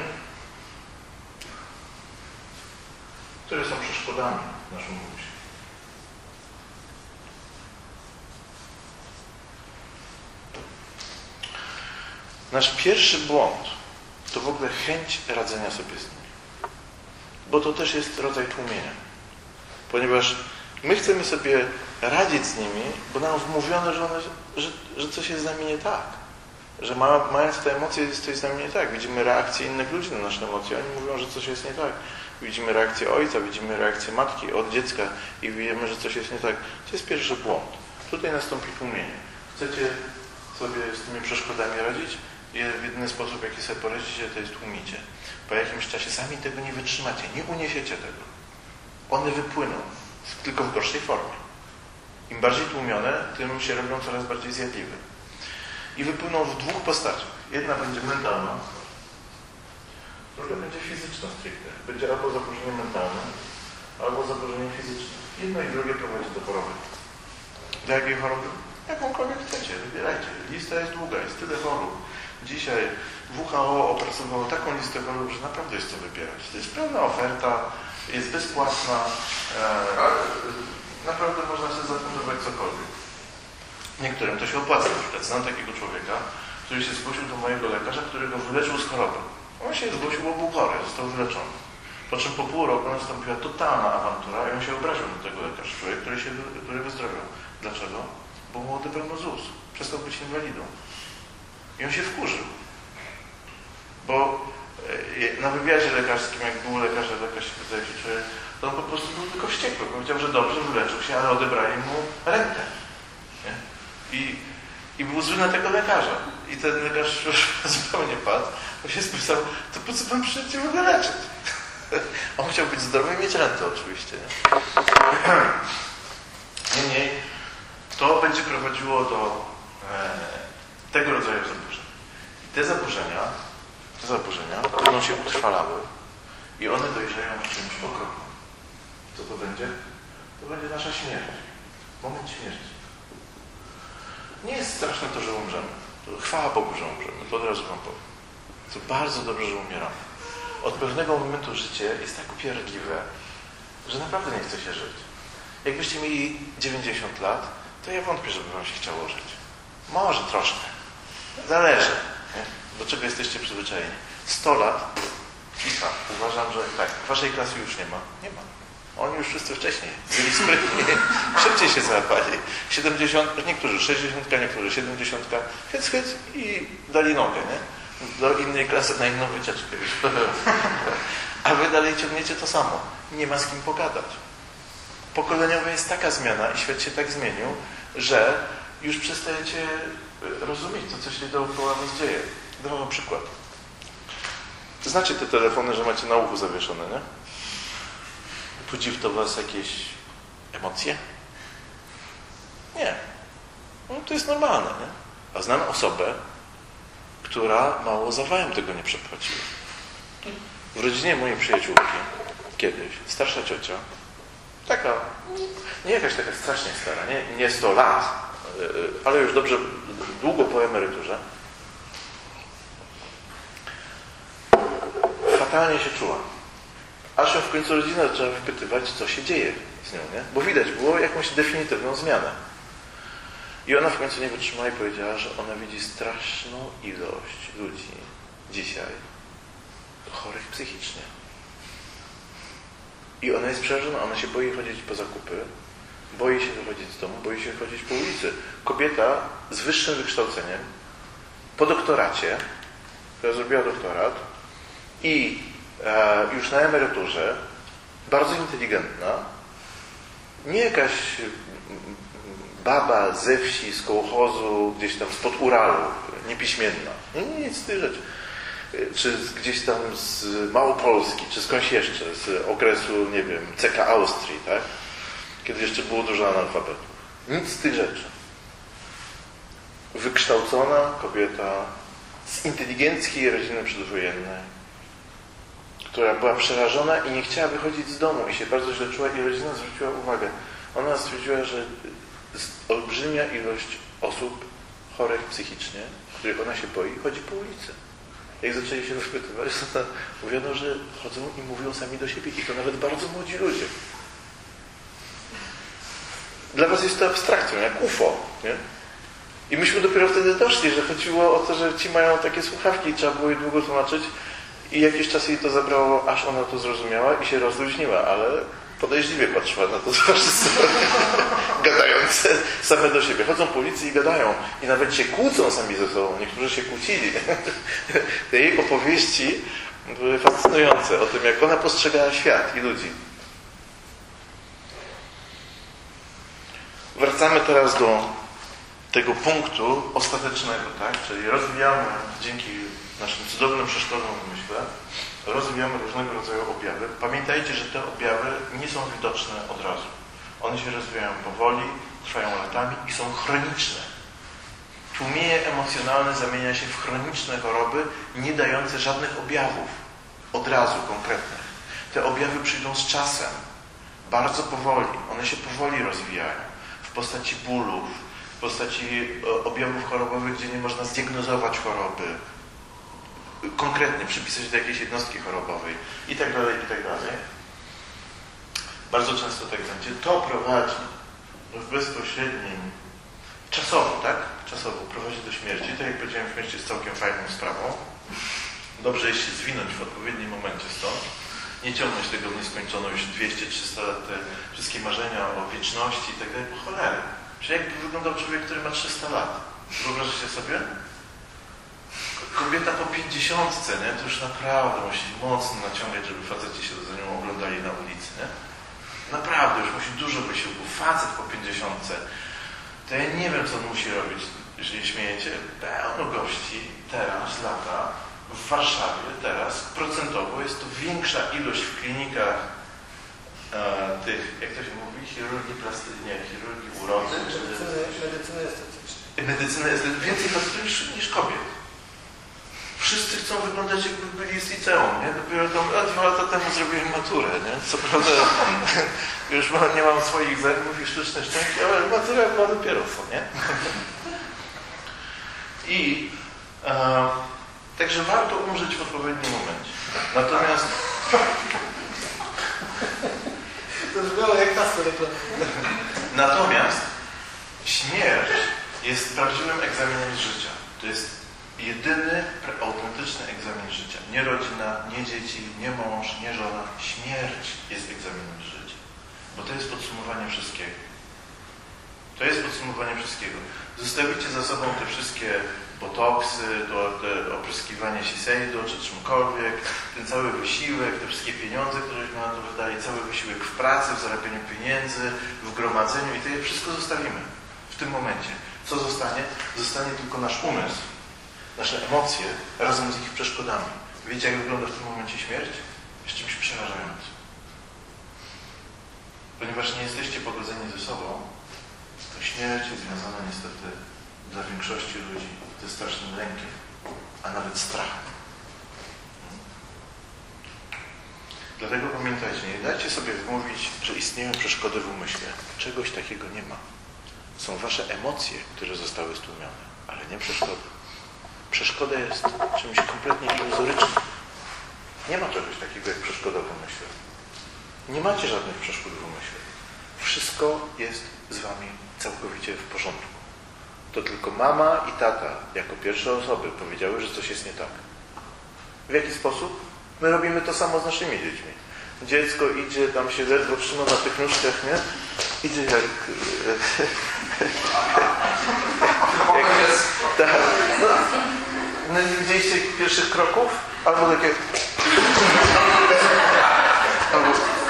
które są przeszkodami w naszym życiu? Nasz pierwszy błąd to w ogóle chęć radzenia sobie z nimi. Bo to też jest rodzaj tłumienia. Ponieważ my chcemy sobie radzić z nimi, bo nam wmówiono, że, one, że, że coś jest z nami nie tak. Że ma, mając te emocje, jest coś z nami nie tak. Widzimy reakcję innych ludzi na nasze emocje. Oni mówią, że coś jest nie tak. Widzimy reakcję ojca, widzimy reakcję matki od dziecka i wiemy, że coś jest nie tak. To jest pierwszy błąd. Tutaj nastąpi tłumienie. Chcecie sobie z tymi przeszkodami radzić? I jedyny sposób, w jaki sobie poradzicie, to jest tłumicie. Po jakimś czasie sami tego nie wytrzymacie, nie uniesiecie tego. One wypłyną, tylko w gorszej formie. Im bardziej tłumione, tym się robią coraz bardziej zjadliwe. I wypłyną w dwóch postaciach. Jedna będzie mentalna, druga będzie fizyczna stricte. Będzie albo zaburzenie mentalne, albo zaburzenie fizyczne. Jedno i drugie prowadzi do choroby. Do jakiej choroby? Jakąkolwiek chcecie, wybierajcie. Lista jest długa, jest tyle chorób. Dzisiaj W H O opracowało taką listę chorób, że naprawdę jest co wybierać. To jest pełna oferta, jest bezpłatna, e, naprawdę można sobie zafundować cokolwiek. Niektórym to się opłaca. Na przykład znam takiego człowieka, który się zgłosił do mojego lekarza, który go wyleczył z choroby. On się zgłosił, bo był chory, został wyleczony. Po czym po pół roku nastąpiła totalna awantura i on się obraził do tego lekarza, człowiek, który, się, który wyzdrowiał. Dlaczego? Bo mu odebrano Z U S. Przestał być inwalidą. I on się wkurzył. Bo na wywiadzie lekarskim, jak był lekarz, lekarz się pytał się człowiek, to on po prostu był tylko wściekły. Powiedział, że dobrze, wyleczył się, ale odebrali mu rentę. Nie? I, I był zły na tego lekarza. I ten lekarz zupełnie padł. On się spytał, to po co pan przyszedł się w ogóle leczyć? On chciał być zdrowy i mieć rentę oczywiście. Niemniej to będzie prowadziło do e, tego rodzaju zaburzeń. I te zaburzenia, te zaburzenia będą się utrwalały i one dojrzeją w czymś okropnym. Co to będzie? To będzie nasza śmierć. Moment śmierci. Nie jest straszne to, że umrzemy. To chwała Bogu, że umrzemy. To od razu wam powiem. To bardzo dobrze, że umieramy. Od pewnego momentu życie jest tak upierdliwe, że naprawdę nie chce się żyć. Jakbyście mieli dziewięćdziesiąt lat, to ja wątpię, żeby wam się chciało żyć. Może troszkę. Zależy, nie? Do czego jesteście przyzwyczajeni. sto lat FIFA. Uważam, że tak, waszej klasy już nie ma. Nie ma. Oni już wszyscy wcześniej byli sprytni, szybciej się załapali. siedemdziesiąt, niektórzy sześćdziesiąt, niektórzy siedemdziesiąt, hyc, hyc i dali nogę, nie? Do innej klasy, na inną wycieczkę już. A wy dalej ciągniecie to samo. Nie ma z kim pogadać. Pokoleniowa jest taka zmiana i świat się tak zmienił, że już przestajecie rozumieć to, co się dookoła was dzieje. Dam wam przykład. Znacie te telefony, że macie na uchu zawieszone, nie? Budzi w to was jakieś emocje? Nie. No, to jest normalne, nie? A znam osobę, która mało zawałem tego nie przeprowadziła. W rodzinie mojej przyjaciółki kiedyś starsza ciocia, taka, nie jakaś taka strasznie stara, nie, nie sto lat, ale już dobrze, długo po emeryturze, fatalnie się czuła. Aż ją w końcu rodzina zaczęła wypytywać, co się dzieje z nią, nie? Bo widać było jakąś definitywną zmianę. I ona w końcu nie wytrzymała i powiedziała, że ona widzi straszną ilość ludzi dzisiaj chorych psychicznie. I ona jest przerażona, ona się boi chodzić po zakupy, boi się wychodzić z domu, boi się chodzić po ulicy. Kobieta z wyższym wykształceniem, po doktoracie, która zrobiła doktorat i e, już na emeryturze, bardzo inteligentna, nie jakaś baba ze wsi, z kołchozu, gdzieś tam spod Uralu, niepiśmienna. Nie, nie, nic z tych rzeczy. Czy gdzieś tam z Małopolski, czy skądś jeszcze, z okresu, nie wiem, C K Austrii, tak? Kiedy jeszcze było dużo analfabetów. Nic z tych rzeczy. Wykształcona kobieta z inteligenckiej rodziny przedwojennej, która była przerażona i nie chciała wychodzić z domu i się bardzo źle czuła i rodzina zwróciła uwagę. Ona stwierdziła, że olbrzymia ilość osób chorych psychicznie, których ona się boi, chodzi po ulicy. Jak zaczęli się wypytywać, to mówiono, że chodzą i mówią sami do siebie i to nawet bardzo młodzi ludzie. Dla was jest to abstrakcją, jak U F O, nie? I myśmy dopiero wtedy doszli, że chodziło o to, że ci mają takie słuchawki i trzeba było je długo tłumaczyć i jakiś czas jej to zabrało, aż ona to zrozumiała i się rozluźniła, ale podejrzliwie patrzyła na to, że wszyscy gadające same do siebie. Chodzą po ulicy i gadają. I nawet się kłócą sami ze sobą. Niektórzy się kłócili. Te jej opowieści były fascynujące o tym, jak ona postrzegała świat i ludzi. Wracamy teraz do tego punktu ostatecznego, tak? Czyli rozwijamy dzięki naszym cudownym przeszkolom, myślę, rozwijamy różnego rodzaju objawy. Pamiętajcie, że te objawy nie są widoczne od razu. One się rozwijają powoli, trwają latami i są chroniczne. Tłumienie emocjonalne zamienia się w chroniczne choroby, nie dające żadnych objawów od razu konkretnych. Te objawy przyjdą z czasem, bardzo powoli. One się powoli rozwijają w postaci bólów, w postaci objawów chorobowych, gdzie nie można zdiagnozować choroby, konkretnie przypisać do jakiejś jednostki chorobowej i tak dalej, i tak dalej. Bardzo często tak będzie. To prowadzi w bezpośrednim, czasowo, tak? Czasowo prowadzi do śmierci. Tak jak powiedziałem, śmierć jest całkiem fajną sprawą. Dobrze jest się zwinąć w odpowiednim momencie stąd. Nie ciągnąć tego w nieskończoność dwieście trzysta lat, te wszystkie marzenia o wieczności i tak dalej, po cholerę. Czy jakby wyglądał człowiek, który ma trzysta lat? Wyobrażacie sobie? Kobieta po pięćdziesiątce, nie? To już naprawdę musi mocno naciągać, żeby faceci się za nią oglądali na ulicy, nie? Naprawdę, już musi dużo wysiłku. Facet po pięćdziesiątce, to ja nie wiem, co on musi robić, jeżeli śmiejecie. Pełno gości teraz, lata, w Warszawie teraz, procentowo jest to większa ilość w klinikach e, tych, jak to się mówi, chirurgii plastycznej, nie, chirurgii urody, czy medycyny estetycznej. Medycyny estetycznej, więcej facetów niż, niż kobiet. Wszyscy chcą wyglądać, jakby byli z liceum, nie? Dopiero tam, a dwa lata temu zrobiłem maturę, nie? Co prawda już nie mam swoich zębów i sztuczne szczęki, ale maturę ma dopiero co, nie? I e, także warto umrzeć w odpowiednim momencie. Natomiast to brzmiało jak hasło reklamowe. Natomiast śmierć jest prawdziwym egzaminem z życia. To jest jedyny autentyczny egzamin życia. Nie rodzina, nie dzieci, nie mąż, nie żona. Śmierć jest egzaminem życia. Bo to jest podsumowanie wszystkiego. To jest podsumowanie wszystkiego. Zostawicie za sobą te wszystkie botoksy, to, te opryskiwanie Shiseido czy czymkolwiek, ten cały wysiłek, te wszystkie pieniądze, któreśmy na to wydali, cały wysiłek w pracy, w zarabianiu pieniędzy, w gromadzeniu i to je wszystko zostawimy w tym momencie. Co zostanie? Zostanie tylko nasz umysł, nasze emocje razem z ich przeszkodami. Wiecie, jak wygląda w tym momencie śmierć? Jest czymś przerażającym. Ponieważ nie jesteście pogodzeni ze sobą, to śmierć jest związana niestety dla większości ludzi ze strasznym lękiem, a nawet strachem. Dlatego pamiętajcie, nie dajcie sobie wmówić, że istnieją przeszkody w umyśle. Czegoś takiego nie ma. Są wasze emocje, które zostały stłumione, ale nie przeszkody. Przeszkoda jest czymś kompletnie iluzorycznym. Nie ma czegoś takiego jak przeszkoda w umyśle. Nie macie żadnych przeszkód w umyśle. Wszystko jest z wami całkowicie w porządku. To tylko mama i tata, jako pierwsze osoby, powiedziały, że coś jest nie tak. W jaki sposób? My robimy to samo z naszymi dziećmi. Dziecko idzie, tam się ledwo trzyma na tych nóżkach, nie? Idzie jak... jak tak. No, no nie widzieliście pierwszych kroków? Albo takie... Albo...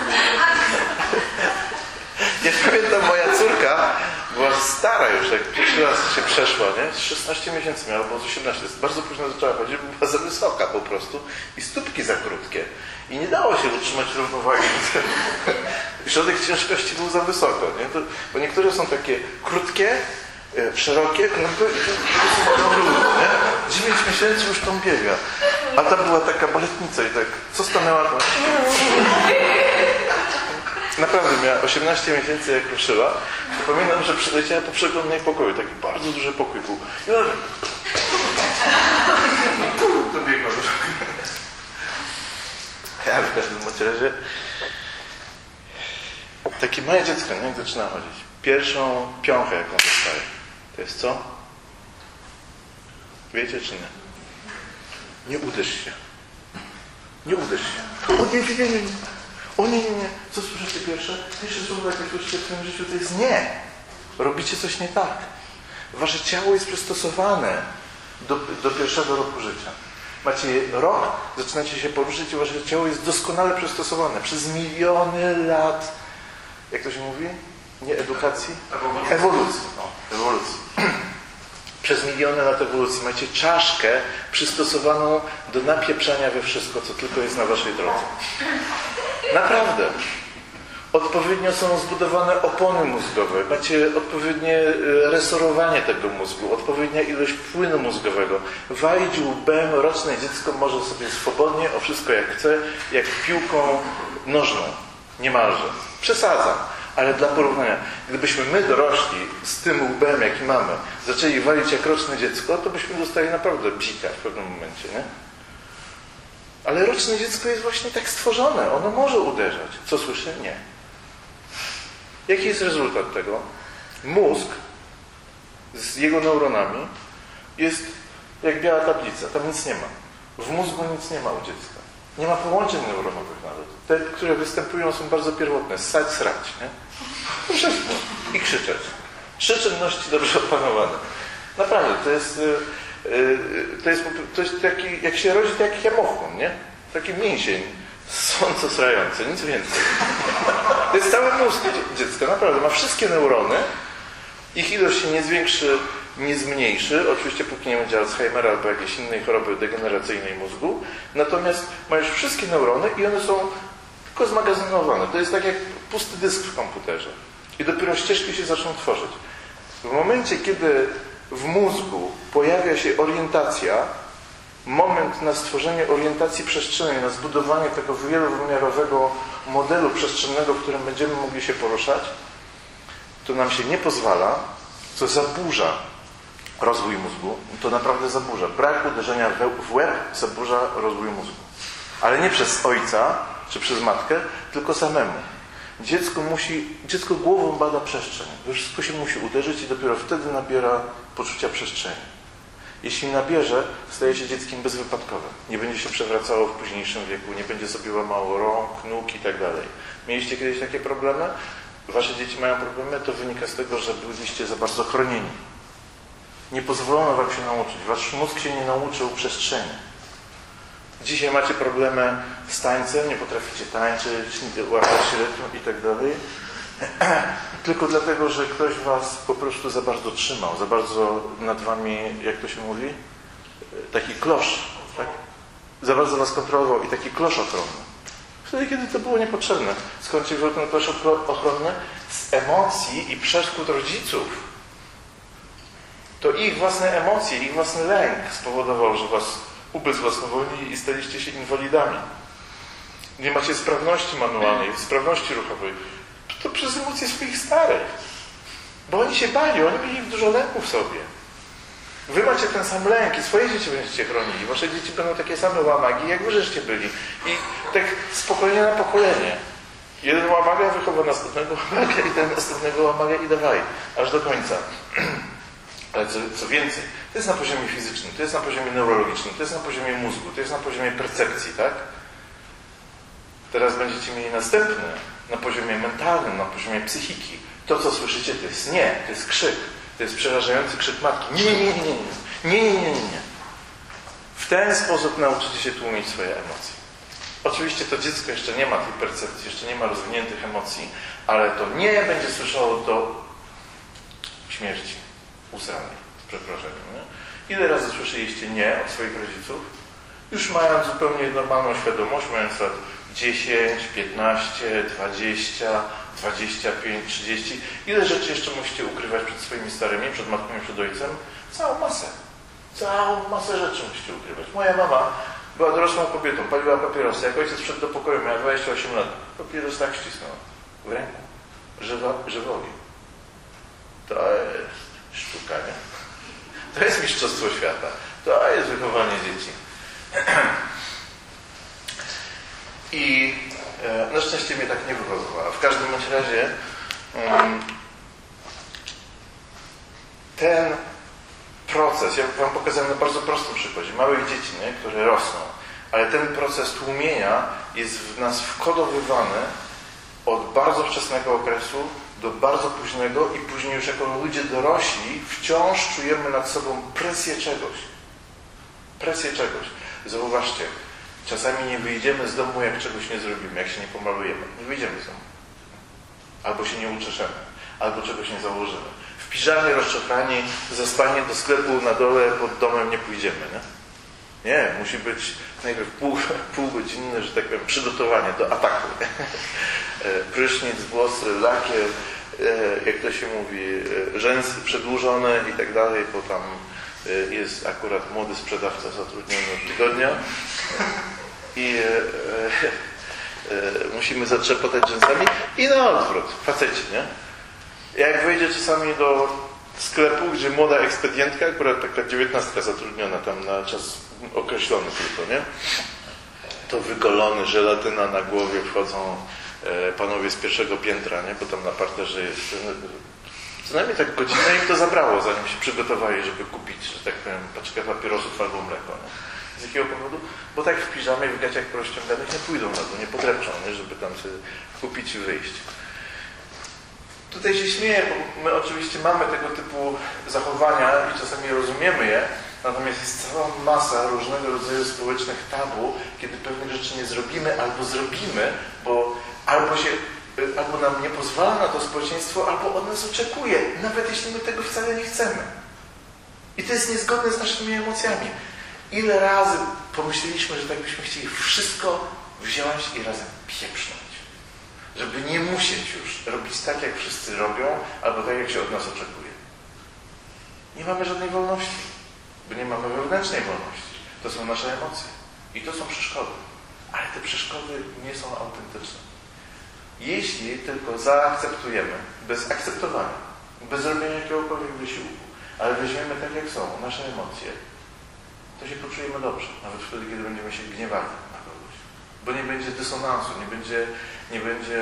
Ja pamiętam, moja córka była stara już, jak pierwszy raz się przeszła, nie? Z szesnaście miesięcy miała, albo z osiemnaście. Bardzo późno zaczęła chodzić, bo była za wysoka po prostu i stópki za krótkie. I nie dało się utrzymać równowagi. Środek ciężkości był za wysoko, nie? To, bo niektóre są takie krótkie, e, szerokie, krępy i to nie? dziewięć miesięcy już tą biega. A ta była taka baletnica i tak, co stanęła tam? Naprawdę miała osiemnaście miesięcy, jak ruszyła. Pamiętam, że przyleciała po przeglądnej pokoju. Taki bardzo duży pokój był. I ona... To biegła. Ja w każdym razie... Takie małe dziecko, nie? Jak zaczyna chodzić. Pierwszą piąchę, jaką dostaje. To jest co? Wiecie czy nie? Nie uderz się. Nie uderz się. O nie, nie, nie, nie. O nie, nie, nie. Co słyszycie pierwsze? Pierwsze słowo, jakie słyszycie w swoim życiu, to jest nie. Robicie coś nie tak. Wasze ciało jest przystosowane do, do pierwszego roku życia. Macie rok, zaczynacie się poruszyć i wasze ciało jest doskonale przystosowane. Przez miliony lat, jak to się mówi? Nie edukacji? Ewolucji. Ewolucji. No, ewolucji. Przez miliony lat ewolucji macie czaszkę przystosowaną do napieprzania we wszystko, co tylko jest na waszej drodze. Naprawdę. Odpowiednio są zbudowane opony mózgowe, macie odpowiednie resorowanie tego mózgu, odpowiednia ilość płynu mózgowego. Walić łbem roczne dziecko może sobie swobodnie o wszystko jak chce, jak piłką nożną. Niemalże. Przesadzam. Ale dla porównania, gdybyśmy my dorośli z tym łbem, jaki mamy, zaczęli walić jak roczne dziecko, to byśmy dostali naprawdę bzika w pewnym momencie, nie? Ale roczne dziecko jest właśnie tak stworzone. Ono może uderzać. Co słyszy? Nie. Jaki jest rezultat tego? Mózg z jego neuronami jest jak biała tablica. Tam nic nie ma. W mózgu nic nie ma u dziecka. Nie ma połączeń neuronowych nawet. Te, które występują, są bardzo pierwotne. Ssać, srać, nie? To wszystko. I krzyczeć. Trzy czynności dobrze opanowane. Naprawdę, to jest... To jest, to jest taki, jak się rodzi, to jak jamowką, nie? Taki mięsień sąco srający, nic więcej. To jest cały mózg dziecka, naprawdę. Ma wszystkie neurony, ich ilość się nie zwiększy, nie zmniejszy, oczywiście póki nie będzie Alzheimera albo jakiejś innej choroby degeneracyjnej mózgu, natomiast ma już wszystkie neurony i one są tylko zmagazynowane. To jest tak jak pusty dysk w komputerze. I dopiero ścieżki się zaczną tworzyć. W momencie, kiedy w mózgu pojawia się orientacja, moment na stworzenie orientacji przestrzennej, na zbudowanie tego wielowymiarowego modelu przestrzennego, w którym będziemy mogli się poruszać, to nam się nie pozwala, co zaburza rozwój mózgu, to naprawdę zaburza. Brak uderzenia w łeb zaburza rozwój mózgu. Ale nie przez ojca czy przez matkę, tylko samemu. Dziecko musi, dziecko głową bada przestrzeń. We wszystko się musi uderzyć i dopiero wtedy nabiera poczucia przestrzeni. Jeśli nabierze, staje się dzieckiem bezwypadkowym. Nie będzie się przewracało w późniejszym wieku, nie będzie sobie łamało rąk, nóg i tak dalej. Mieliście kiedyś takie problemy? Wasze dzieci mają problemy? To wynika z tego, że byliście za bardzo chronieni. Nie pozwolono wam się nauczyć. Wasz mózg się nie nauczył przestrzeni. Dzisiaj macie problemy z tańcem, nie potraficie tańczyć, łapać rytm i tak dalej. Tylko dlatego, że ktoś was po prostu za bardzo trzymał, za bardzo nad wami, jak to się mówi, taki klosz, tak? Za bardzo was kontrolował i taki klosz ochronny. Wtedy, kiedy to było niepotrzebne. Skąd się wziął ten klosz ochronny? Z emocji i przeszkód rodziców. To ich własne emocje, ich własny lęk spowodował, że was ubezwłasnowolnili i staliście się inwalidami. Nie macie sprawności manualnej, sprawności ruchowej. To przez emocje swoich starych. Bo oni się bali, oni mieli dużo lęku w sobie. Wy macie ten sam lęk i swoje dzieci będziecie chronili. Wasze dzieci będą takie same łamagi, jak wy żeście byli. I tak z pokolenia na pokolenie. Jeden łamaga wychowa następnego łamaga i ten następnego łamaga i dawaj. Aż do końca. Ale co, co więcej, to jest na poziomie fizycznym, to jest na poziomie neurologicznym, to jest na poziomie mózgu, to jest na poziomie percepcji, tak? Teraz będziecie mieli następne na poziomie mentalnym, na poziomie psychiki. To, co słyszycie, to jest nie, to jest krzyk. To jest przerażający krzyk matki. Nie, nie, nie, nie, nie, nie, nie, nie, nie. W ten sposób nauczycie się tłumić swoje emocje. Oczywiście to dziecko jeszcze nie ma tej percepcji, jeszcze nie ma rozwiniętych emocji, ale to nie będzie słyszało do śmierci usranej, z przeproszeniem. Nie? Ile razy słyszeliście nie od swoich rodziców? Już mając zupełnie normalną świadomość, mając lat dziesięć, piętnaście, dwadzieścia, dwadzieścia pięć, trzydzieści. Ile rzeczy jeszcze musicie ukrywać przed swoimi starymi, przed matką i przed ojcem? Całą masę. Całą masę rzeczy musicie ukrywać. Moja mama była dorosłą kobietą, paliła papierosy. Jak ojciec wszedł do pokoju, miała dwadzieścia osiem lat. Papieros tak ścisnęła. W ręku. Żywa, żywowi. To jest sztuka, nie? To jest mistrzostwo świata. To jest wychowanie dzieci. I e, na szczęście mnie tak nie wychowywała. W każdym bądź razie um, ten proces, ja wam pokazałem na bardzo prostym przykładzie, małych dzieci, nie, które rosną, ale ten proces tłumienia jest w nas wkodowywany od bardzo wczesnego okresu do bardzo późnego i później już jako ludzie dorośli wciąż czujemy nad sobą presję czegoś. Presję czegoś. Zauważcie, czasami nie wyjdziemy z domu, jak czegoś nie zrobimy, jak się nie pomalujemy. Nie wyjdziemy z domu. Albo się nie uczeszemy, albo czegoś nie założymy. W piżamie rozczochrani, zaspanie do sklepu na dole pod domem nie pójdziemy, nie? Nie, musi być najpierw pół, półgodzinne, że tak powiem, przygotowanie do ataku. Prysznic, włosy, lakier, jak to się mówi, rzęsy przedłużone i tak dalej, bo tam jest akurat młody sprzedawca zatrudniony od tygodnia i e, e, e, musimy zatrzepotać rzęsami i na odwrót, faceci, nie? Jak wejdzie czasami do sklepu, gdzie młoda ekspedientka, akurat taka dziewiętnastka zatrudniona tam na czas określony tylko, nie? To wygolony, żelatyna na głowie wchodzą e, panowie z pierwszego piętra, nie? Bo tam na parterze jest co najmniej tak godzinę im to zabrało, zanim się przygotowali, żeby kupić, że tak powiem, paczkę papierosów albo mleko. Nie? Z jakiego powodu? Bo tak w piżamie, w gaciach prościąganych nie pójdą na to, nie podrepczą, nie? Żeby tam sobie kupić i wyjść. Tutaj się śmieję, bo my oczywiście mamy tego typu zachowania i czasami rozumiemy je, natomiast jest cała masa różnego rodzaju społecznych tabu, kiedy pewnych rzeczy nie zrobimy albo zrobimy, bo albo się albo nam nie pozwala na to społeczeństwo, albo od nas oczekuje, nawet jeśli my tego wcale nie chcemy. I to jest niezgodne z naszymi emocjami. Ile razy pomyśleliśmy, że tak byśmy chcieli wszystko wziąć i razem pieprznąć. Żeby nie musieć już robić tak, jak wszyscy robią, albo tak, jak się od nas oczekuje. Nie mamy żadnej wolności, bo nie mamy wewnętrznej wolności. To są nasze emocje. I to są przeszkody. Ale te przeszkody nie są autentyczne. Jeśli tylko zaakceptujemy, bez akceptowania, bez robienia jakiegokolwiek wysiłku, ale weźmiemy tak, jak są nasze emocje, to się poczujemy dobrze, nawet wtedy, kiedy będziemy się gniewali na kogoś. Bo nie będzie dysonansu, nie będzie, nie będzie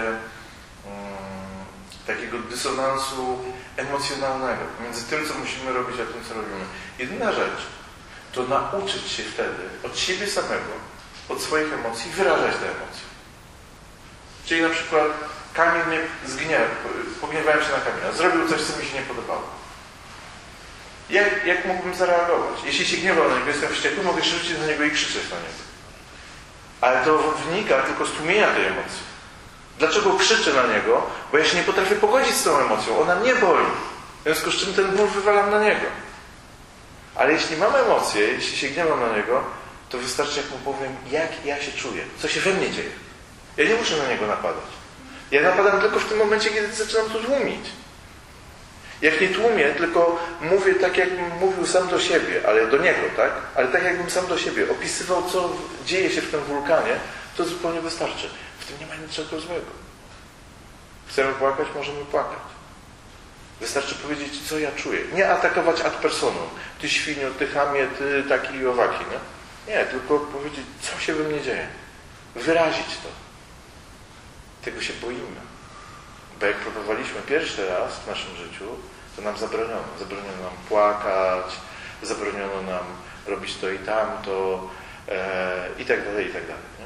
um, takiego dysonansu emocjonalnego między tym, co musimy robić, a tym, co robimy. Jedyna rzecz, to nauczyć się wtedy od siebie samego, od swoich emocji, wyrażać te emocje. Czyli na przykład Kamil mnie zgniewał, pogniewałem się na Kamila, zrobił coś, co mi się nie podobało. Jak, jak mógłbym zareagować? Jeśli się gniewam na niego, jestem wściekły, mogę krzyczeć na niego i krzyczeć na niego. Ale to wynika tylko z tłumienia tej emocji. Dlaczego krzyczę na niego? Bo ja się nie potrafię pogodzić z tą emocją. Ona mnie boli. W związku z czym ten ból wywalam na niego. Ale jeśli mam emocje, jeśli się gniewam na niego, to wystarczy, jak mu powiem, jak ja się czuję, co się we mnie dzieje. Ja nie muszę na niego napadać. Ja napadam tylko w tym momencie, kiedy zaczynam to tłumić. Jak nie tłumię, tylko mówię tak, jakbym mówił sam do siebie, ale do niego, tak? Ale tak, jakbym sam do siebie opisywał, co dzieje się w tym wulkanie, to zupełnie wystarczy. W tym nie ma niczego złego. Chcemy płakać, możemy płakać. Wystarczy powiedzieć, co ja czuję. Nie atakować ad personum. Ty świnio, ty chamie, ty taki i owaki. Nie? Nie, tylko powiedzieć, co się we mnie dzieje. Wyrazić to. Tego się boimy. Bo jak próbowaliśmy pierwszy raz w naszym życiu, to nam zabroniono. Zabroniono nam płakać, zabroniono nam robić to i tamto, e, i tak dalej, i tak dalej. Nie?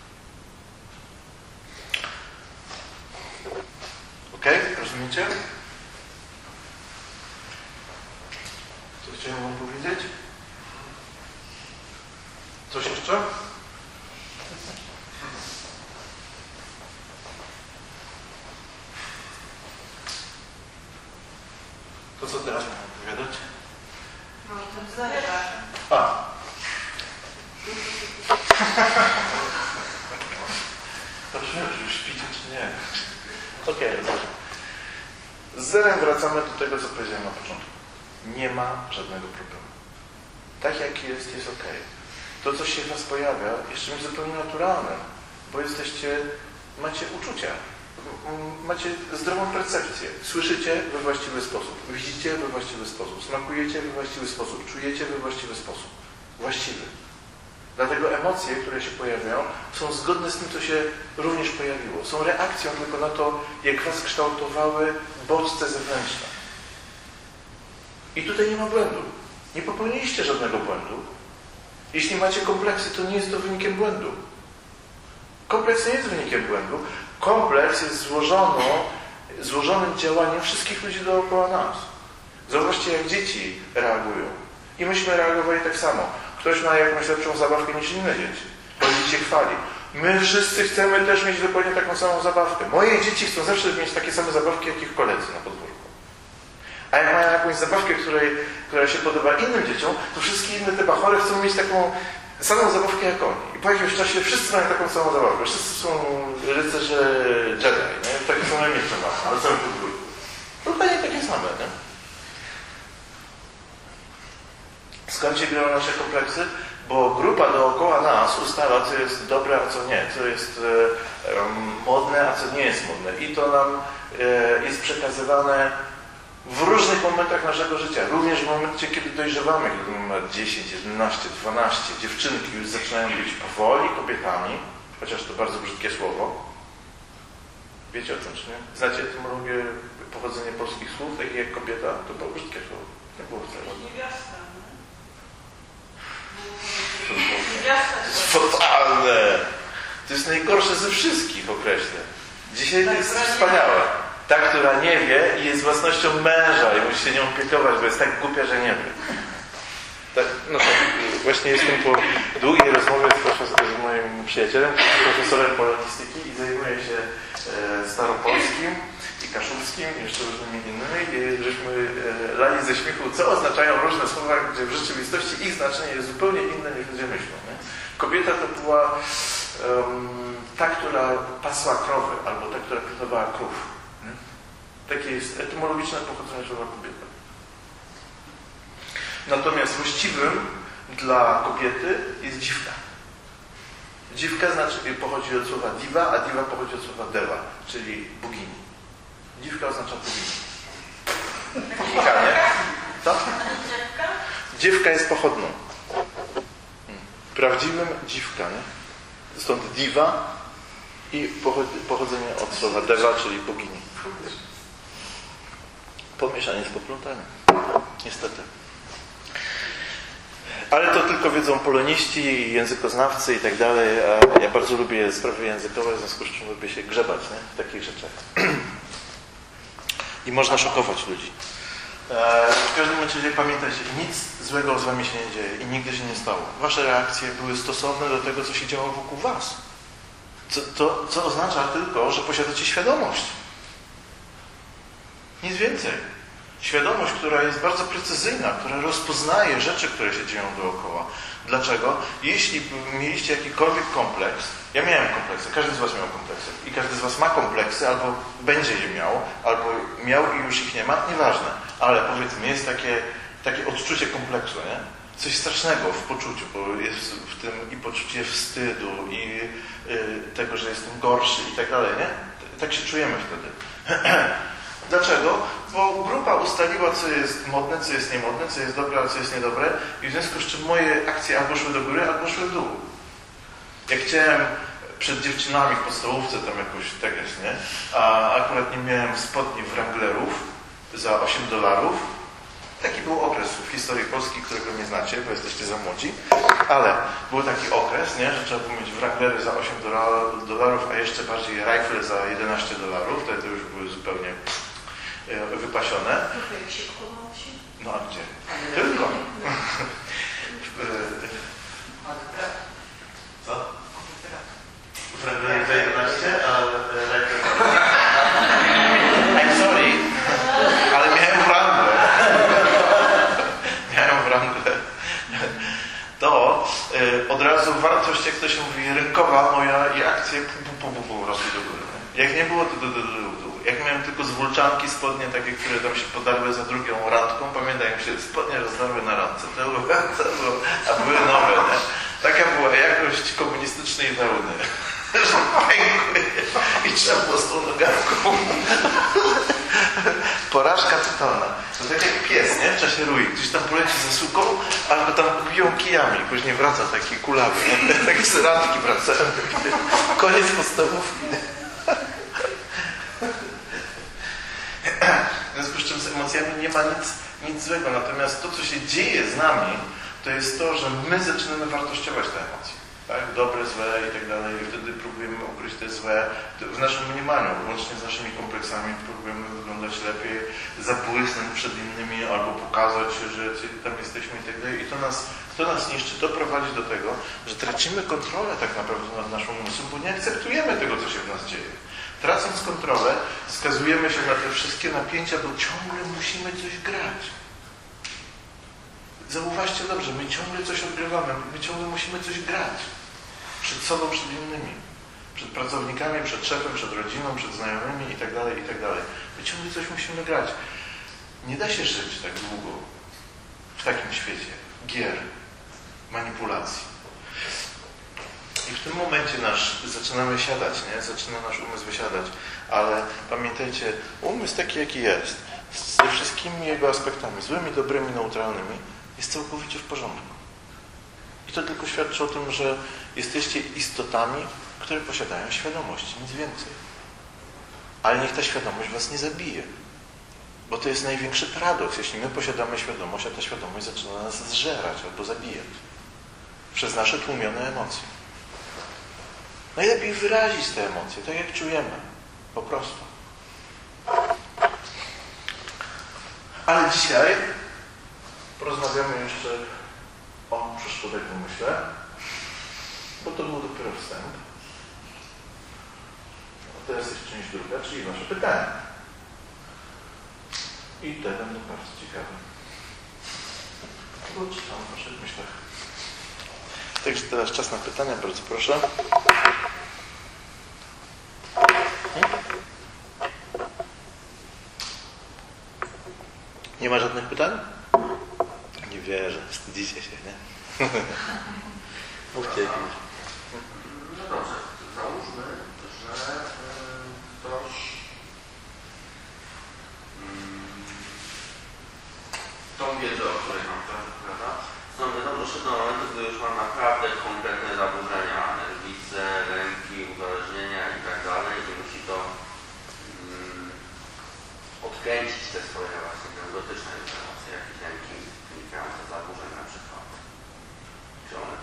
Okej? Okay? Rozumiecie? Co chciałem wam powiedzieć? Coś jeszcze? To co teraz mam opowiadać? No, to zalewa. A. Dobrze, czy już śpicie, czy nie? Okej, okay, dobrze. Z zerem wracamy do tego, co powiedziałem na początku. Nie ma żadnego problemu. Tak jak jest, jest ok. To, co się w was pojawia, jest czymś zupełnie naturalnym, bo jesteście, macie uczucia. Macie zdrową percepcję. Słyszycie we właściwy sposób. Widzicie we właściwy sposób. Smakujecie we właściwy sposób. Czujecie we właściwy sposób. Właściwy. Dlatego emocje, które się pojawiają, są zgodne z tym, co się również pojawiło. Są reakcją tylko na to, jak was kształtowały bodźce zewnętrzne. I tutaj nie ma błędu. Nie popełniliście żadnego błędu. Jeśli macie kompleksy, to nie jest to wynikiem błędu. Kompleks nie jest wynikiem błędu. Kompleks jest złożoną, złożonym działaniem wszystkich ludzi dookoła nas. Zobaczcie, jak dzieci reagują. I myśmy reagowali tak samo. Ktoś ma jakąś lepszą zabawkę niż inne dzieci. Chodzi się chwali. My wszyscy chcemy też mieć dokładnie taką samą zabawkę. Moje dzieci chcą zawsze mieć takie same zabawki, jak ich koledzy na podwórku. A jak mają jakąś zabawkę, której, która się podoba innym dzieciom, to wszystkie inne te bachory chcą mieć taką samą zabawkę jak oni. I po jakimś czasie wszyscy mają taką samą zabawkę. Wszyscy są rycerze Jedi, nie? Takie same miecze ma na całym podwórku. Dokładnie takie same, nie? Skąd się biorą nasze kompleksy? Bo grupa dookoła nas ustala, co jest dobre, a co nie. Co jest e, um, modne, a co nie jest modne. I to nam e, jest przekazywane w różnych momentach naszego życia. Również w momencie, kiedy dojrzewamy, kiedy mamy dziesięć, jedenaście, dwanaście, dziewczynki już zaczynają być powoli kobietami, chociaż to bardzo brzydkie słowo. Wiecie o tym, czy nie? Znacie etymologię, pochodzenie polskich słów, takie jak kobieta? To było brzydkie słowo. Nie było wcale. Niewiasta. To jest fatalne. To jest najgorsze ze wszystkich określeń. Dzisiaj to jest wspaniałe. Ta, która nie wie i jest własnością męża i musi się nią opiekować, bo jest tak głupia, że nie wie. Tak, no tak, właśnie jestem po długiej rozmowie z, profesor, z moim przyjacielem, profesorem polonistyki i zajmuję się e, staropolskim i kaszubskim i jeszcze różnymi innymi i żeśmy e, lali ze śmiechu, co oznaczają różne słowa, gdzie w rzeczywistości ich znaczenie jest zupełnie inne niż ludzie myślą. Nie? Kobieta to była um, ta, która pasła krowy, albo ta, która pilnowała krów. Takie jest etymologiczne pochodzenie słowa kobieta. Natomiast właściwym dla kobiety jest dziwka. Dziwka znaczy, pochodzi od słowa diwa, a diwa pochodzi od słowa deva, czyli bogini. Dziwka oznacza bogini. Dziwka, nie? Co? Dziewka jest pochodną. Prawdziwym dziwka, nie? Stąd diwa i pochodzenie od słowa deva, czyli bogini. Pomieszanie z poplątaniem. Niestety. Ale to tylko wiedzą poloniści, językoznawcy i tak dalej, a ja bardzo lubię sprawy językowe, w związku z czym lubię się grzebać, nie? W takich rzeczach. I można szokować ludzi. W każdym razie pamiętajcie, nic złego z wami się nie dzieje i nigdy się nie stało. Wasze reakcje były stosowne do tego, co się działo wokół was. Co, to, co oznacza tylko, że posiadacie świadomość. Nic więcej. Świadomość, która jest bardzo precyzyjna, która rozpoznaje rzeczy, które się dzieją dookoła. Dlaczego? Jeśli mieliście jakikolwiek kompleks, ja miałem kompleksy, każdy z was miał kompleksy i każdy z was ma kompleksy, albo będzie je miał, albo miał i już ich nie ma, nieważne. Ale powiedzmy, jest takie, takie odczucie kompleksu, nie? Coś strasznego w poczuciu, bo jest w tym i poczucie wstydu, i y, tego, że jestem gorszy i tak dalej, nie? Tak się czujemy wtedy. Dlaczego? Bo grupa ustaliła, co jest modne, co jest niemodne, co jest dobre, a co jest niedobre i w związku z czym moje akcje albo szły do góry, albo szły w dół. Jak chciałem przed dziewczynami w podstawówce tam jakoś teges, nie? A akurat nie miałem spodni Wranglerów za osiem dolarów. Taki był okres w historii Polski, którego nie znacie, bo jesteście za młodzi. Ale był taki okres, nie? Że trzeba było mieć Wranglery za osiem dolarów, a jeszcze bardziej rifle za jedenaście dolarów. Wtedy to już były zupełnie wypasione. No a gdzie? Tylko. Co? Wranglery za jedenaście, a rifle... I'm sorry, ale miałem Wrangler. Miałem Wrangler. To y, od razu wartość, jak to się mówi, rynkowa moja i akcje pu, pu, pu, pu, rosły do góry. Jak nie było, to do, do, do, do. Jak miałem tylko z wulczanki spodnie, takie, które tam się podarły za drugą randką, pamiętam, jak się spodnie rozdarły na randce, to było, to było, a były nowe, nie? Taka była jakość komunistycznej wełny, że pękły i trzeba było z tą nogawką. Porażka totalna. To tak jak pies, nie? W czasie rui. Gdzieś tam poleci za suką, albo tam biją kijami. Później wraca taki kulawy. Takie syratki wracają. Koniec podstawówki. W związku z czym z emocjami nie ma nic, nic złego. Natomiast to, co się dzieje z nami, to jest to, że my zaczynamy wartościować te emocje. Tak? Dobre, złe i tak dalej. I wtedy próbujemy ukryć te złe w naszym mniemaniu, łącznie z naszymi kompleksami. Próbujemy wyglądać lepiej, zabłysnąć przed innymi albo pokazać, że tam jesteśmy i tak dalej. I to nas, to nas niszczy. To prowadzi do tego, że tracimy kontrolę tak naprawdę nad naszą umysłem, bo nie akceptujemy tego, co się w nas dzieje. Tracąc kontrolę, skazujemy się na te wszystkie napięcia, bo ciągle musimy coś grać. Zauważcie dobrze, my ciągle coś odgrywamy, my ciągle musimy coś grać. Przed sobą, przed innymi. Przed pracownikami, przed szefem, przed rodziną, przed znajomymi i tak dalej, i tak dalej. My ciągle coś musimy grać. Nie da się żyć tak długo w takim świecie gier, manipulacji. I w tym momencie nasz, zaczynamy siadać, nie? Zaczyna nasz umysł wysiadać. Ale pamiętajcie, umysł taki, jaki jest, ze wszystkimi jego aspektami, złymi, dobrymi, neutralnymi, jest całkowicie w porządku. I to tylko świadczy o tym, że jesteście istotami, które posiadają świadomość, nic więcej. Ale niech ta świadomość was nie zabije. Bo to jest największy paradoks. Jeśli my posiadamy świadomość, a ta świadomość zaczyna nas zżerać albo zabijać. Przez nasze tłumione emocje. Najlepiej wyrazić te emocje, tak jak czujemy. Po prostu. Ale dzisiaj porozmawiamy jeszcze o przeszkodach w umyśle, bo to był dopiero wstęp. A teraz jest część druga, czyli wasze pytania. I te będą bardzo ciekawe. Bo czytam w waszych myślach. Także teraz czas na pytania, bardzo proszę. Nie ma żadnych pytań? Nie wierzę, wstydzicie się, nie? Mówcie. No dobrze, załóżmy, że ktoś tą wiedzę, o której mam teraz opowiada, stąd doszedł do momentu, gdy już mam naprawdę konkretne zaburzenia, nerwice, lęki, uzależnienia i tak dalej, i musi to um, odkręcić te swoje właśnie neurotyczne emocje, jakieś lęki wynikające z zaburzeń na przykład.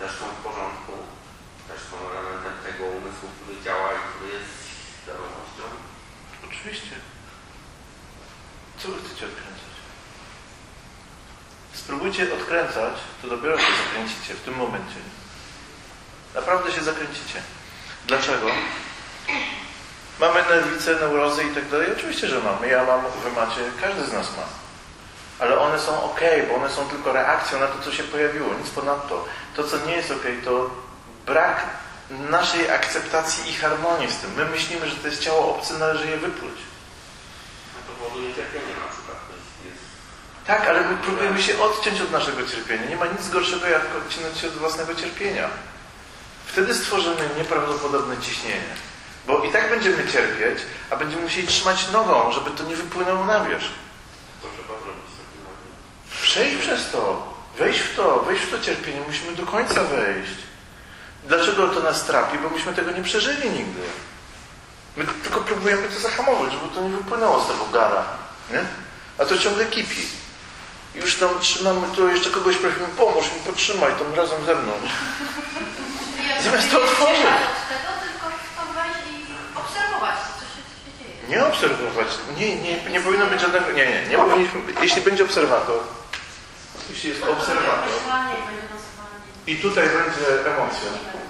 też są w porządku, też są elementem tego umysłu, który działa i który jest świadomością. Oczywiście. Co wy chcecie odkręcać? Spróbujcie odkręcać, to dopiero się zakręcicie w tym momencie. Naprawdę się zakręcicie. Dlaczego? Mamy nerwice, neurozy i tak dalej. Oczywiście, że mamy. Ja mam, wy macie, każdy z nas ma. Ale one są ok, bo one są tylko reakcją na to, co się pojawiło. Nic ponadto. To, co nie jest ok, to brak naszej akceptacji i harmonii z tym. My myślimy, że to jest ciało obce, należy je wypluć. To powoduje cierpienie na przykład. Jest... Tak, ale my próbujemy się odciąć od naszego cierpienia. Nie ma nic gorszego, jak odcinać się od własnego cierpienia. Wtedy stworzymy nieprawdopodobne ciśnienie. Bo i tak będziemy cierpieć, a będziemy musieli trzymać nogą, żeby to nie wypłynęło na wierzch. To trzeba zrobić w takim razie. Przejść przez to. Wejść w to. Wejść w to cierpienie. Musimy do końca wejść. Dlaczego to nas trapi? Bo myśmy tego nie przeżyli nigdy. My tylko próbujemy to zahamować, żeby to nie wypłynęło z tego gara. Nie? A to ciągle kipi. Już tam trzymamy, to jeszcze kogoś prosimy, pomóż mi, potrzymaj tam razem ze mną. Zamiast to otworzyć. Tego, tylko w to wejść i obserwować, co się, co się dzieje. Nie obserwować. Nie, nie, nie powinno być żadnego... Nie, nie, nie powinniśmy... Jeśli będzie obserwator, jeśli jest obserwator i tutaj będzie emocja,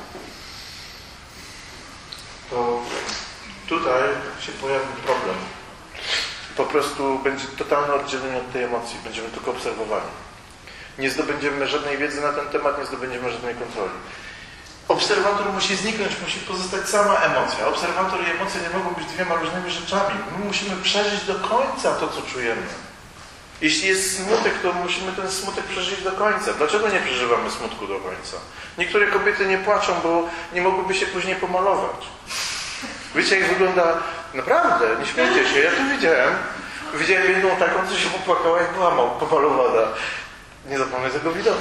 to tutaj się pojawi problem. Po prostu będzie totalne oddzielenie od tej emocji. Będziemy tylko obserwowani. Nie zdobędziemy żadnej wiedzy na ten temat, nie zdobędziemy żadnej kontroli. Obserwator musi zniknąć, musi pozostać sama emocja. Obserwator i emocja nie mogą być dwiema różnymi rzeczami. My musimy przeżyć do końca to, co czujemy. Jeśli jest smutek, to musimy ten smutek przeżyć do końca. Dlaczego nie przeżywamy smutku do końca? Niektóre kobiety nie płaczą, bo nie mogłyby się później pomalować. Wiecie, jak wygląda... Naprawdę, nie śmiejcie się. Ja to widziałem. Widziałem jedną taką, co się popłakała i była pomalowana. Nie zapomnę tego widoku.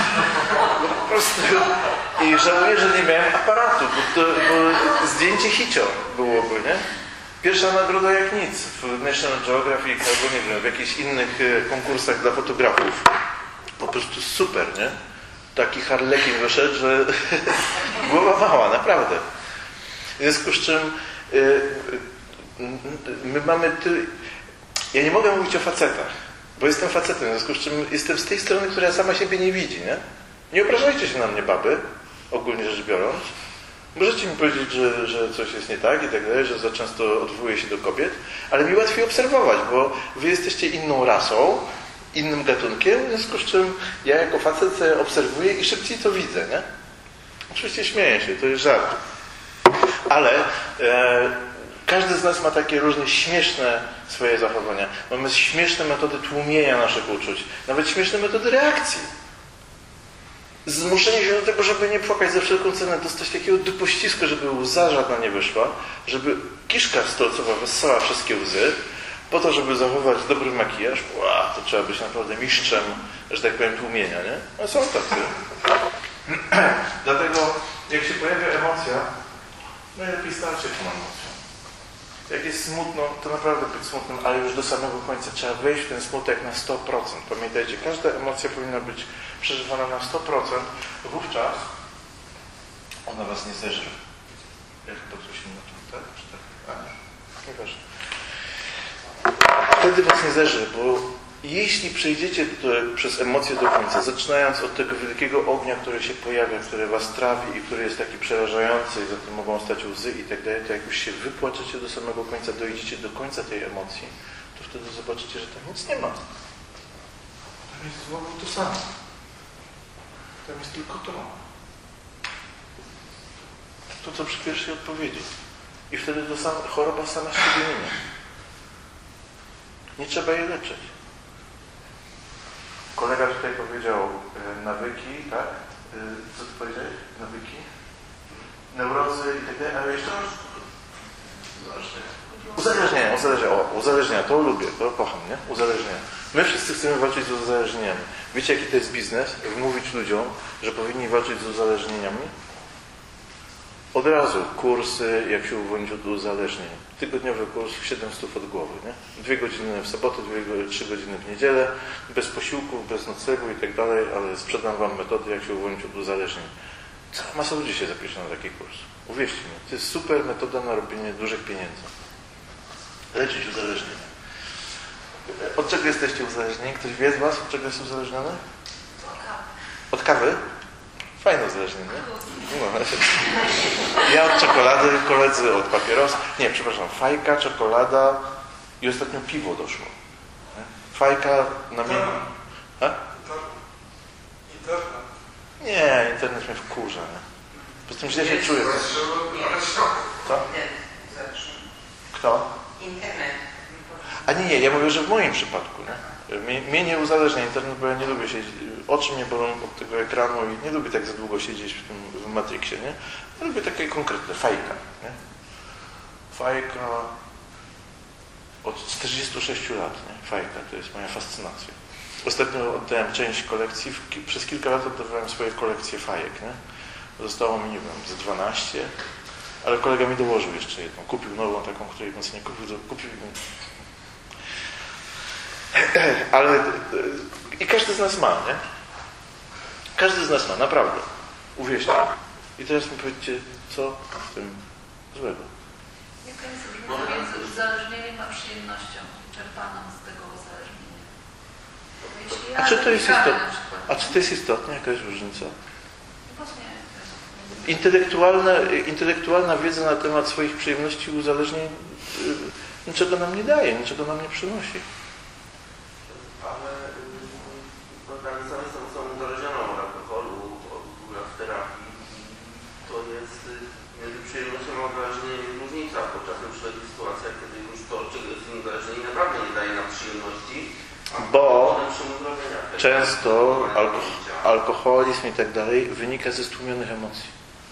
Po prostu. I żałuję, że nie miałem aparatu, bo, to, bo zdjęcie hicio byłoby, nie? Pierwsza nagroda jak nic w National Geographic albo nie wiem, w jakichś innych konkursach dla fotografów. Po prostu super, nie? Taki harlekin wyszedł, że głowa mała, naprawdę. W związku z czym yy, my mamy... Ty... Ja nie mogę mówić o facetach, bo jestem facetem, w związku z czym jestem z tej strony, która sama siebie nie widzi, nie? Nie obrażajcie się na mnie, baby, ogólnie rzecz biorąc. Możecie mi powiedzieć, że, że coś jest nie tak i tak dalej, że za często odwołuję się do kobiet, ale mi łatwiej obserwować, bo wy jesteście inną rasą, innym gatunkiem, w związku z czym ja jako facet sobie obserwuję i szybciej to widzę, nie? Oczywiście śmieję się, to jest żart. Ale e, każdy z nas ma takie różne śmieszne swoje zachowania. Mamy śmieszne metody tłumienia naszych uczuć, nawet śmieszne metody reakcji. Zmuszenie się do tego, żeby nie płakać za wszelką cenę, dostać takiego dupościsku, żeby łza żadna nie wyszła, żeby kiszka stolcowa wyssała wszystkie łzy, po to, żeby zachować dobry makijaż, wow, to trzeba być naprawdę mistrzem, że tak powiem, tłumienia, nie? No są tacy. Dlatego, jak się pojawia emocja, najlepiej starczy tą emocją. Jak jest smutno, to naprawdę być smutnym, ale już do samego końca trzeba wejść w ten smutek na sto procent. Pamiętajcie, każda emocja powinna być przeżywana na sto procent. Wówczas ona was nie zeżre. Ja chyba coś innego, tak? Czy tak? A nie. Nieważne. Wtedy was nie zeżre, bo jeśli przejdziecie do, przez emocje do końca, zaczynając od tego wielkiego ognia, który się pojawia, który was trawi i który jest taki przerażający i za tym mogą stać łzy i tak dalej, to jak już się wypłaczecie do samego końca, dojdziecie do końca tej emocji, to wtedy zobaczycie, że tam nic nie ma. Tam jest znowu to samo. Tam jest tylko to. To, co przy pierwszej odpowiedzi. I wtedy to sam, choroba sama z siebie minie. Nie trzeba jej leczyć. Kolega tutaj powiedział e, nawyki, tak? E, co ty powiedziałeś? Nawyki? Neurozy i tak dalej, ale jeszcze raz? Uzależnienia, uzależnienia, o, uzależnienia, to lubię, to kocham, nie? Uzależnienia. My wszyscy chcemy walczyć z uzależnieniami. Wiecie, jaki to jest biznes? Wmówić ludziom, że powinni walczyć z uzależnieniami? Od razu kursy, jak się uwolnić od uzależnień. Tygodniowy kurs siedem stów od głowy. Nie? Dwie godziny w sobotę, dwie, trzy godziny w niedzielę, bez posiłków, bez noclegu i tak dalej, ale sprzedam wam metody, jak się uwolnić od uzależnień. Cała masa ludzi się zapisze na taki kurs. Uwierzcie mi, to jest super metoda na robienie dużych pieniędzy. Leczyć uzależnienia. Od czego jesteście uzależnieni? Ktoś wie z was, od czego jest uzależniony? Od kawy? Fajne uzależnienie. No. Ja od czekolady, koledzy od papierosa. Nie, przepraszam, fajka, czekolada i ostatnio piwo doszło. Fajka na mnie. Nie, internet mnie wkurza. Nie? Poza tym źle się czuję. Co? Kto? Internet. A nie, nie, ja mówię, że w moim przypadku. Nie? Mnie, mnie nie uzależnia internet, bo ja nie lubię siedzieć. Oczy mnie bolą od tego ekranu i nie lubię tak za długo siedzieć w tym w Matrixie, nie? Ja lubię takie konkretne, fajka. Nie? Fajka od czterdziestu sześciu lat, nie? Fajka, to jest moja fascynacja. Ostatnio oddałem część kolekcji, przez kilka lat oddawałem swoje kolekcje fajek, nie? Zostało mi, nie wiem, ze dwanaście, ale kolega mi dołożył jeszcze jedną. Kupił nową, taką, której mocno nie kupił, kupił mi. Ale i każdy z nas ma, nie? Każdy z nas ma, naprawdę. Uwierzcie. I teraz mi powiedzcie, co w tym złego. Jaka jest różnica między uzależnieniem a przyjemnością czerpaną z tego uzależnienia? Jeśli ja A czy to jest istotne? na przykład, A czy to jest istotne? Jaka jest różnica? właśnie, Intelektualna, intelektualna wiedza na temat swoich przyjemności i uzależnień yy, niczego nam nie daje, niczego nam nie przynosi. Ale organizacje są, są uzależnione od alkoholu, od terapii. To jest między przyjemnością a uzależnieniem różnica, bo czasem przychodzi sytuacja, kiedy już to, czego jest uzależnienie, naprawdę nie daje nam przyjemności. Bo Tak często alko alkoholizm i tak dalej wynika ze stłumionych emocji.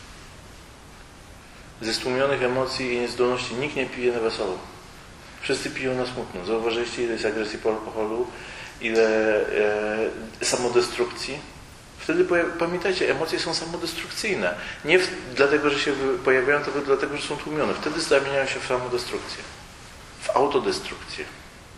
Ze stłumionych emocji i niezdolności. Nikt nie pije na wesoło. Wszyscy piją na smutno. Zauważyliście, ile jest agresji po alkoholu, ile e, samodestrukcji. Wtedy pamiętajcie, emocje są samodestrukcyjne. Nie w, dlatego, że się pojawiają, tylko dlatego, że są tłumione. Wtedy zamieniają się w samodestrukcję. W autodestrukcję.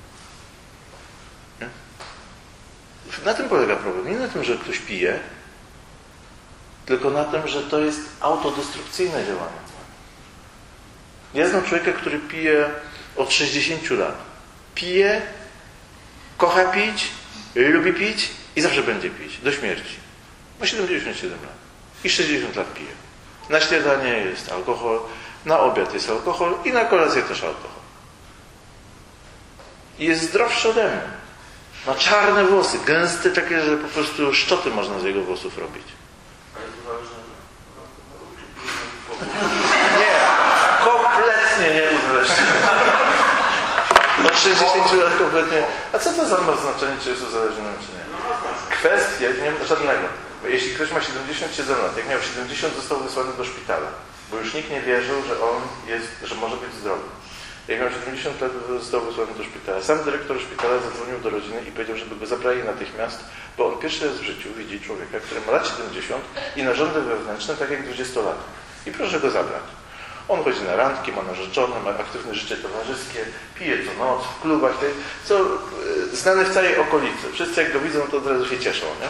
Nie? Na tym polega problem. Nie na tym, że ktoś pije, tylko na tym, że to jest autodestrukcyjne działanie. Ja znam człowieka, który pije od sześćdziesięciu lat. Pije, kocha pić, lubi pić i zawsze będzie pić. Do śmierci. Ma siedemdziesiąt siedem lat. I sześćdziesiąt lat pije. Na śniadanie jest alkohol, na obiad jest alkohol i na kolację też alkohol. I jest zdrowszy ode mnie. Ma czarne włosy, gęste takie, że po prostu szczoty można z jego włosów robić. Nie, kompletnie nie uzależniony. Od sześćdziesięciu lat kompletnie. A co to za ma znaczenie, czy jest uzależniony, czy nie? Kwestia, nie ma żadnego. Jeśli ktoś ma siedemdziesiąt siedem lat, jak miał siedemdziesiąt, został wysłany do szpitala, bo już nikt nie wierzył, że on jest, że może być zdrowy. Jak miał siedemdziesiąt lat, został wysłany do szpitala. Sam dyrektor szpitala zadzwonił do rodziny i powiedział, żeby go zabrali natychmiast, bo on pierwszy raz w życiu widzi człowieka, który ma lat siedemdziesiąt i narządy wewnętrzne tak jak dwudziestolatki. I proszę go zabrać. On chodzi na randki, ma narzeczone, ma aktywne życie towarzyskie, pije co noc, w klubach, co znane w całej okolicy. Wszyscy jak go widzą, to od razu się cieszą, nie?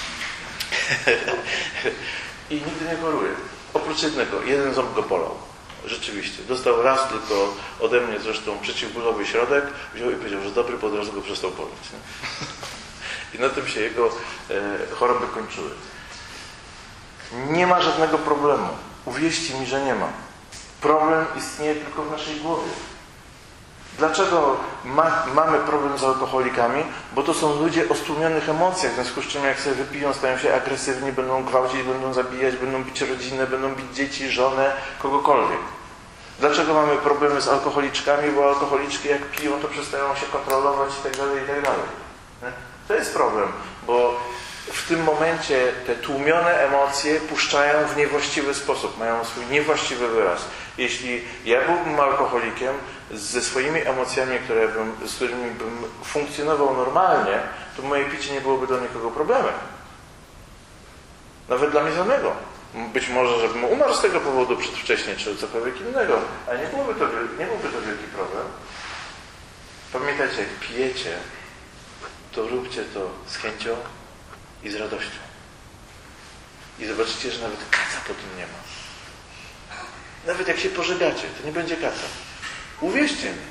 I nigdy nie choruje. Oprócz jednego, jeden ząb go bolał. Rzeczywiście. Dostał raz tylko ode mnie zresztą przeciwbólowy środek, wziął i powiedział, że dobry, bo od razu go przestał boleć. Nie? I na tym się jego e, choroby kończyły. Nie ma żadnego problemu. Uwierzcie mi, że nie ma. Problem istnieje tylko w naszej głowie. Dlaczego ma, mamy problem z alkoholikami? Bo to są ludzie o stłumionych emocjach, w związku z czym jak sobie wypiją, stają się agresywni, będą gwałcić, będą zabijać, będą bić rodzinę, będą bić dzieci, żonę, kogokolwiek. Dlaczego mamy problemy z alkoholiczkami? Bo alkoholiczki jak piją, to przestają się kontrolować i tak dalej, i tak dalej. To jest problem, bo w tym momencie te tłumione emocje puszczają w niewłaściwy sposób, mają swój niewłaściwy wyraz. Jeśli ja byłbym alkoholikiem ze swoimi emocjami, które bym, z którymi bym funkcjonował normalnie, to moje picie nie byłoby dla nikogo problemem. Nawet dla mnie samego. Być może, żebym umarł z tego powodu przedwcześnie, czy cokolwiek innego, ale nie byłoby to, nie byłby to wielki problem. Pamiętajcie, jak pijecie, to róbcie to z chęcią i z radością. I zobaczycie, że nawet kaca po tym nie ma. Nawet jak się pożegacie, to nie będzie kaca. Uwierzcie mi.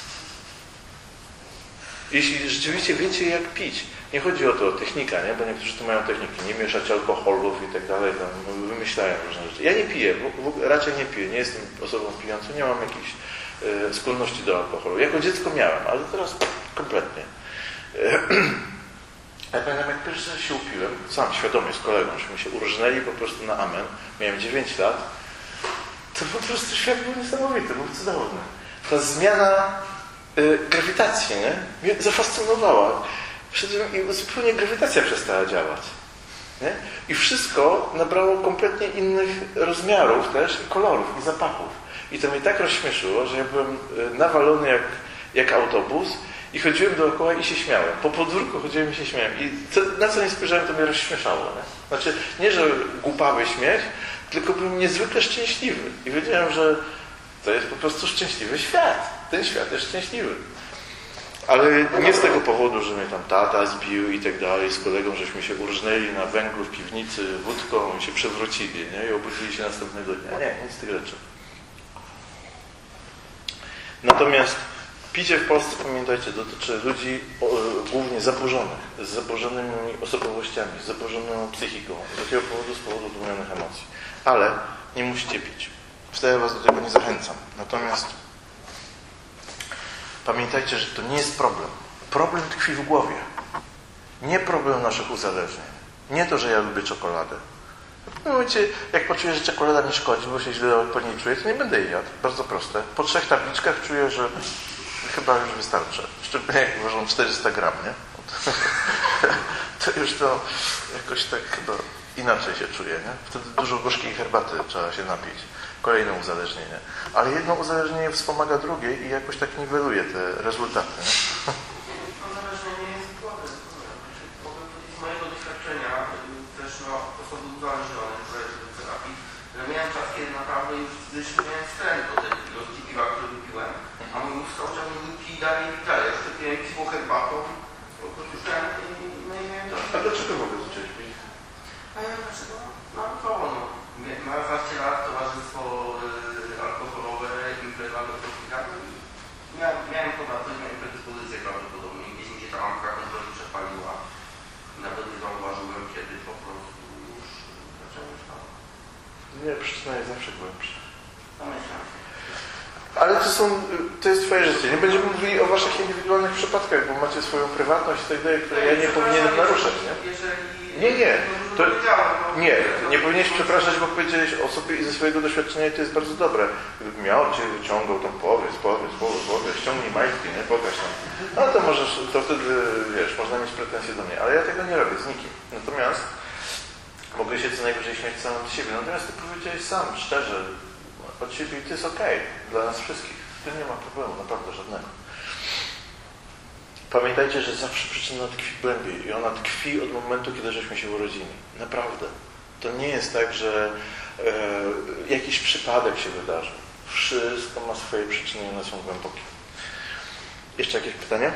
Jeśli rzeczywiście wiecie, jak pić, nie chodzi o to, o technika, nie? Bo niektórzy tu mają techniki, nie mieszać alkoholów i tak dalej, tam wymyślają różne rzeczy. Ja nie piję, bo, bo raczej nie piję, nie jestem osobą pijącą, nie mam jakiejś e, skłonności do alkoholu. Jako dziecko miałem, ale teraz kompletnie. E, ja pamiętam, jak pierwszy raz się upiłem, sam świadomie z kolegą, żeśmy się urżnęli po prostu na amen, miałem dziewięć lat, to po prostu świat był niesamowity, był cudowny. Ta zmiana y, grawitacji, nie? Mnie zafascynowała. Wszedłem i zupełnie grawitacja przestała działać. Nie? I wszystko nabrało kompletnie innych rozmiarów też, i kolorów, i zapachów. I to mnie tak rozśmieszyło, że ja byłem nawalony jak, jak autobus i chodziłem dookoła i się śmiałem. Po podwórku chodziłem i się śmiałem. I to, na co nie spojrzałem, to mnie rozśmieszało. Nie? Znaczy, nie, że głupawy śmiech, tylko byłem niezwykle szczęśliwy. I wiedziałem, że to jest po prostu szczęśliwy świat. Ten świat jest szczęśliwy. Ale nie z tego powodu, że mnie tam tata zbił i tak dalej, z kolegą, żeśmy się urżnęli na węglu w piwnicy wódką i się przewrócili, nie? I obudzili się następnego dnia. Nie, nic z tych rzeczy. Natomiast picie w Polsce, pamiętajcie, dotyczy ludzi o, głównie zaburzonych, z zaburzonymi osobowościami, z zaburzoną psychiką. Z jakiego powodu? Z powodu tłumionych emocji. Ale nie musicie pić. Wtedy was do tego nie zachęcam. Natomiast pamiętajcie, że to nie jest problem. Problem tkwi w głowie. Nie problem naszych uzależnień. Nie to, że ja lubię czekoladę. No wiecie, jak poczuję, że czekolada mi szkodzi, bo się źle po niej czuję, to nie będę jej jadł. Bardzo proste. Po trzech tabliczkach czuję, że chyba już wystarczy. Szczególnie jak ważą czterysta gram, nie? To już to jakoś tak chyba inaczej się czuję, nie? Wtedy dużo gorzkiej herbaty trzeba się napić. Kolejne uzależnienie. Ale jedno uzależnienie wspomaga drugie i jakoś tak niweluje te rezultaty. Nie? Uzależnienie jest problem. Mogę powiedzieć z mojego doświadczenia, też no, osoby uzależnione, które do terapii, że miałem czas, kiedy naprawdę już fizycznie miałem wstręt do tej ilości piwa, które wypiłem, a mój mózg cały czas mówił pij dalej, pij dalej. Ja jeszcze piłem piwo herbatą, po prostu ten i no i miałem czas. A dlaczego w ogóle zacząłeś pić? A ja dlaczego? No to no. Mając dwanaście lat, towarzystwo y, alkoholowe, impreza do Polska, no i miałem, miałem to na to, miałem predyspozycję prawdopodobnie. Gdzieś mi się ta lampka kontroli przepaliła. Nawet nie zauważyłem, kiedy po prostu już zacząłem już tam. Nie, przyznaję, zawsze byłem przy. Domyślam się. Ale to są, to jest twoje życie. Nie będziemy mówili o waszych indywidualnych przypadkach, bo macie swoją prywatność i tak dalej, której ja nie powinienem naruszać, nie? Nie, nie. To, nie, nie powinieneś przepraszać, bo powiedziałeś o sobie i ze swojego doświadczenia i to jest bardzo dobre. Gdybym ja od ciebie wyciągał, to powiedz, powiedz, powiedz, powiedz, ściągnij majtki, nie? Pokaż tam. No to możesz, to wtedy, wiesz, można mieć pretensje do mnie. Ale ja tego nie robię z nikim. Natomiast mogę się co najwyżej śmiać samym z siebie. Natomiast ty powiedziałeś sam, szczerze, od siebie i to jest okej. Dla nas wszystkich. Z tym nie ma problemu, naprawdę żadnego. Pamiętajcie, że zawsze przyczyna tkwi głębiej i ona tkwi od momentu, kiedy żeśmy się urodzili. Naprawdę. To nie jest tak, że e, jakiś przypadek się wydarzy. Wszystko ma swoje przyczyny i one są głębokie. Jeszcze jakieś pytania?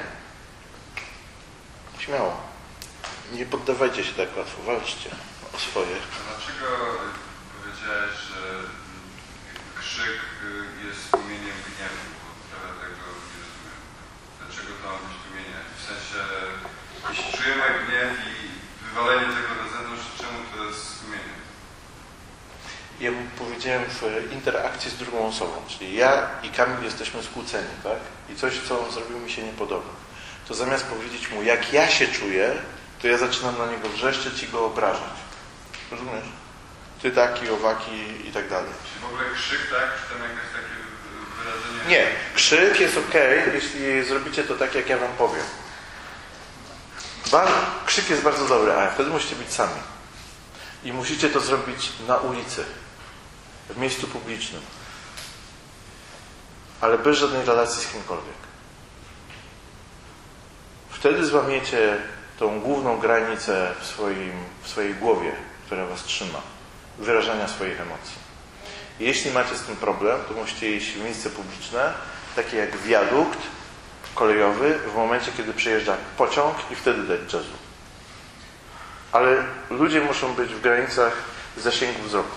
Śmiało. Nie poddawajcie się tak łatwo. Walczcie o swoje. Dlaczego powiedziałeś, że krzyk jest tłumieniem gniewu? Trochę tego nie rozumiem. Dlaczego to ma być tłumienie? W sensie, jeśli czujemy gniew i wywalenie tego na zewnątrz, to czemu to jest tłumienie? Ja powiedziałem w interakcji z drugą osobą, czyli ja i Kamil jesteśmy skłóceni, tak? I coś, co on zrobił, mi się nie podoba. To zamiast powiedzieć mu, jak ja się czuję, to ja zaczynam na niego wrzeszczeć i go obrażać. Rozumiesz? Ty taki, owaki i tak dalej. Czy w ogóle krzyk, tak? Czy tam jakieś takie wyrażenie? Nie. Krzyk jest okej, jeśli zrobicie to tak, jak ja wam powiem. Bar... Krzyk jest bardzo dobry, ale wtedy musicie być sami. I musicie to zrobić na ulicy. W miejscu publicznym. Ale bez żadnej relacji z kimkolwiek. Wtedy złamiecie tą główną granicę w, swoim, w swojej głowie, która was trzyma. wyrażania swoich emocji. Jeśli macie z tym problem, to musicie iść w miejsce publiczne, takie jak wiadukt kolejowy, w momencie, kiedy przyjeżdża pociąg i wtedy dać jazzu. Ale ludzie muszą być w granicach zasięgu wzroku.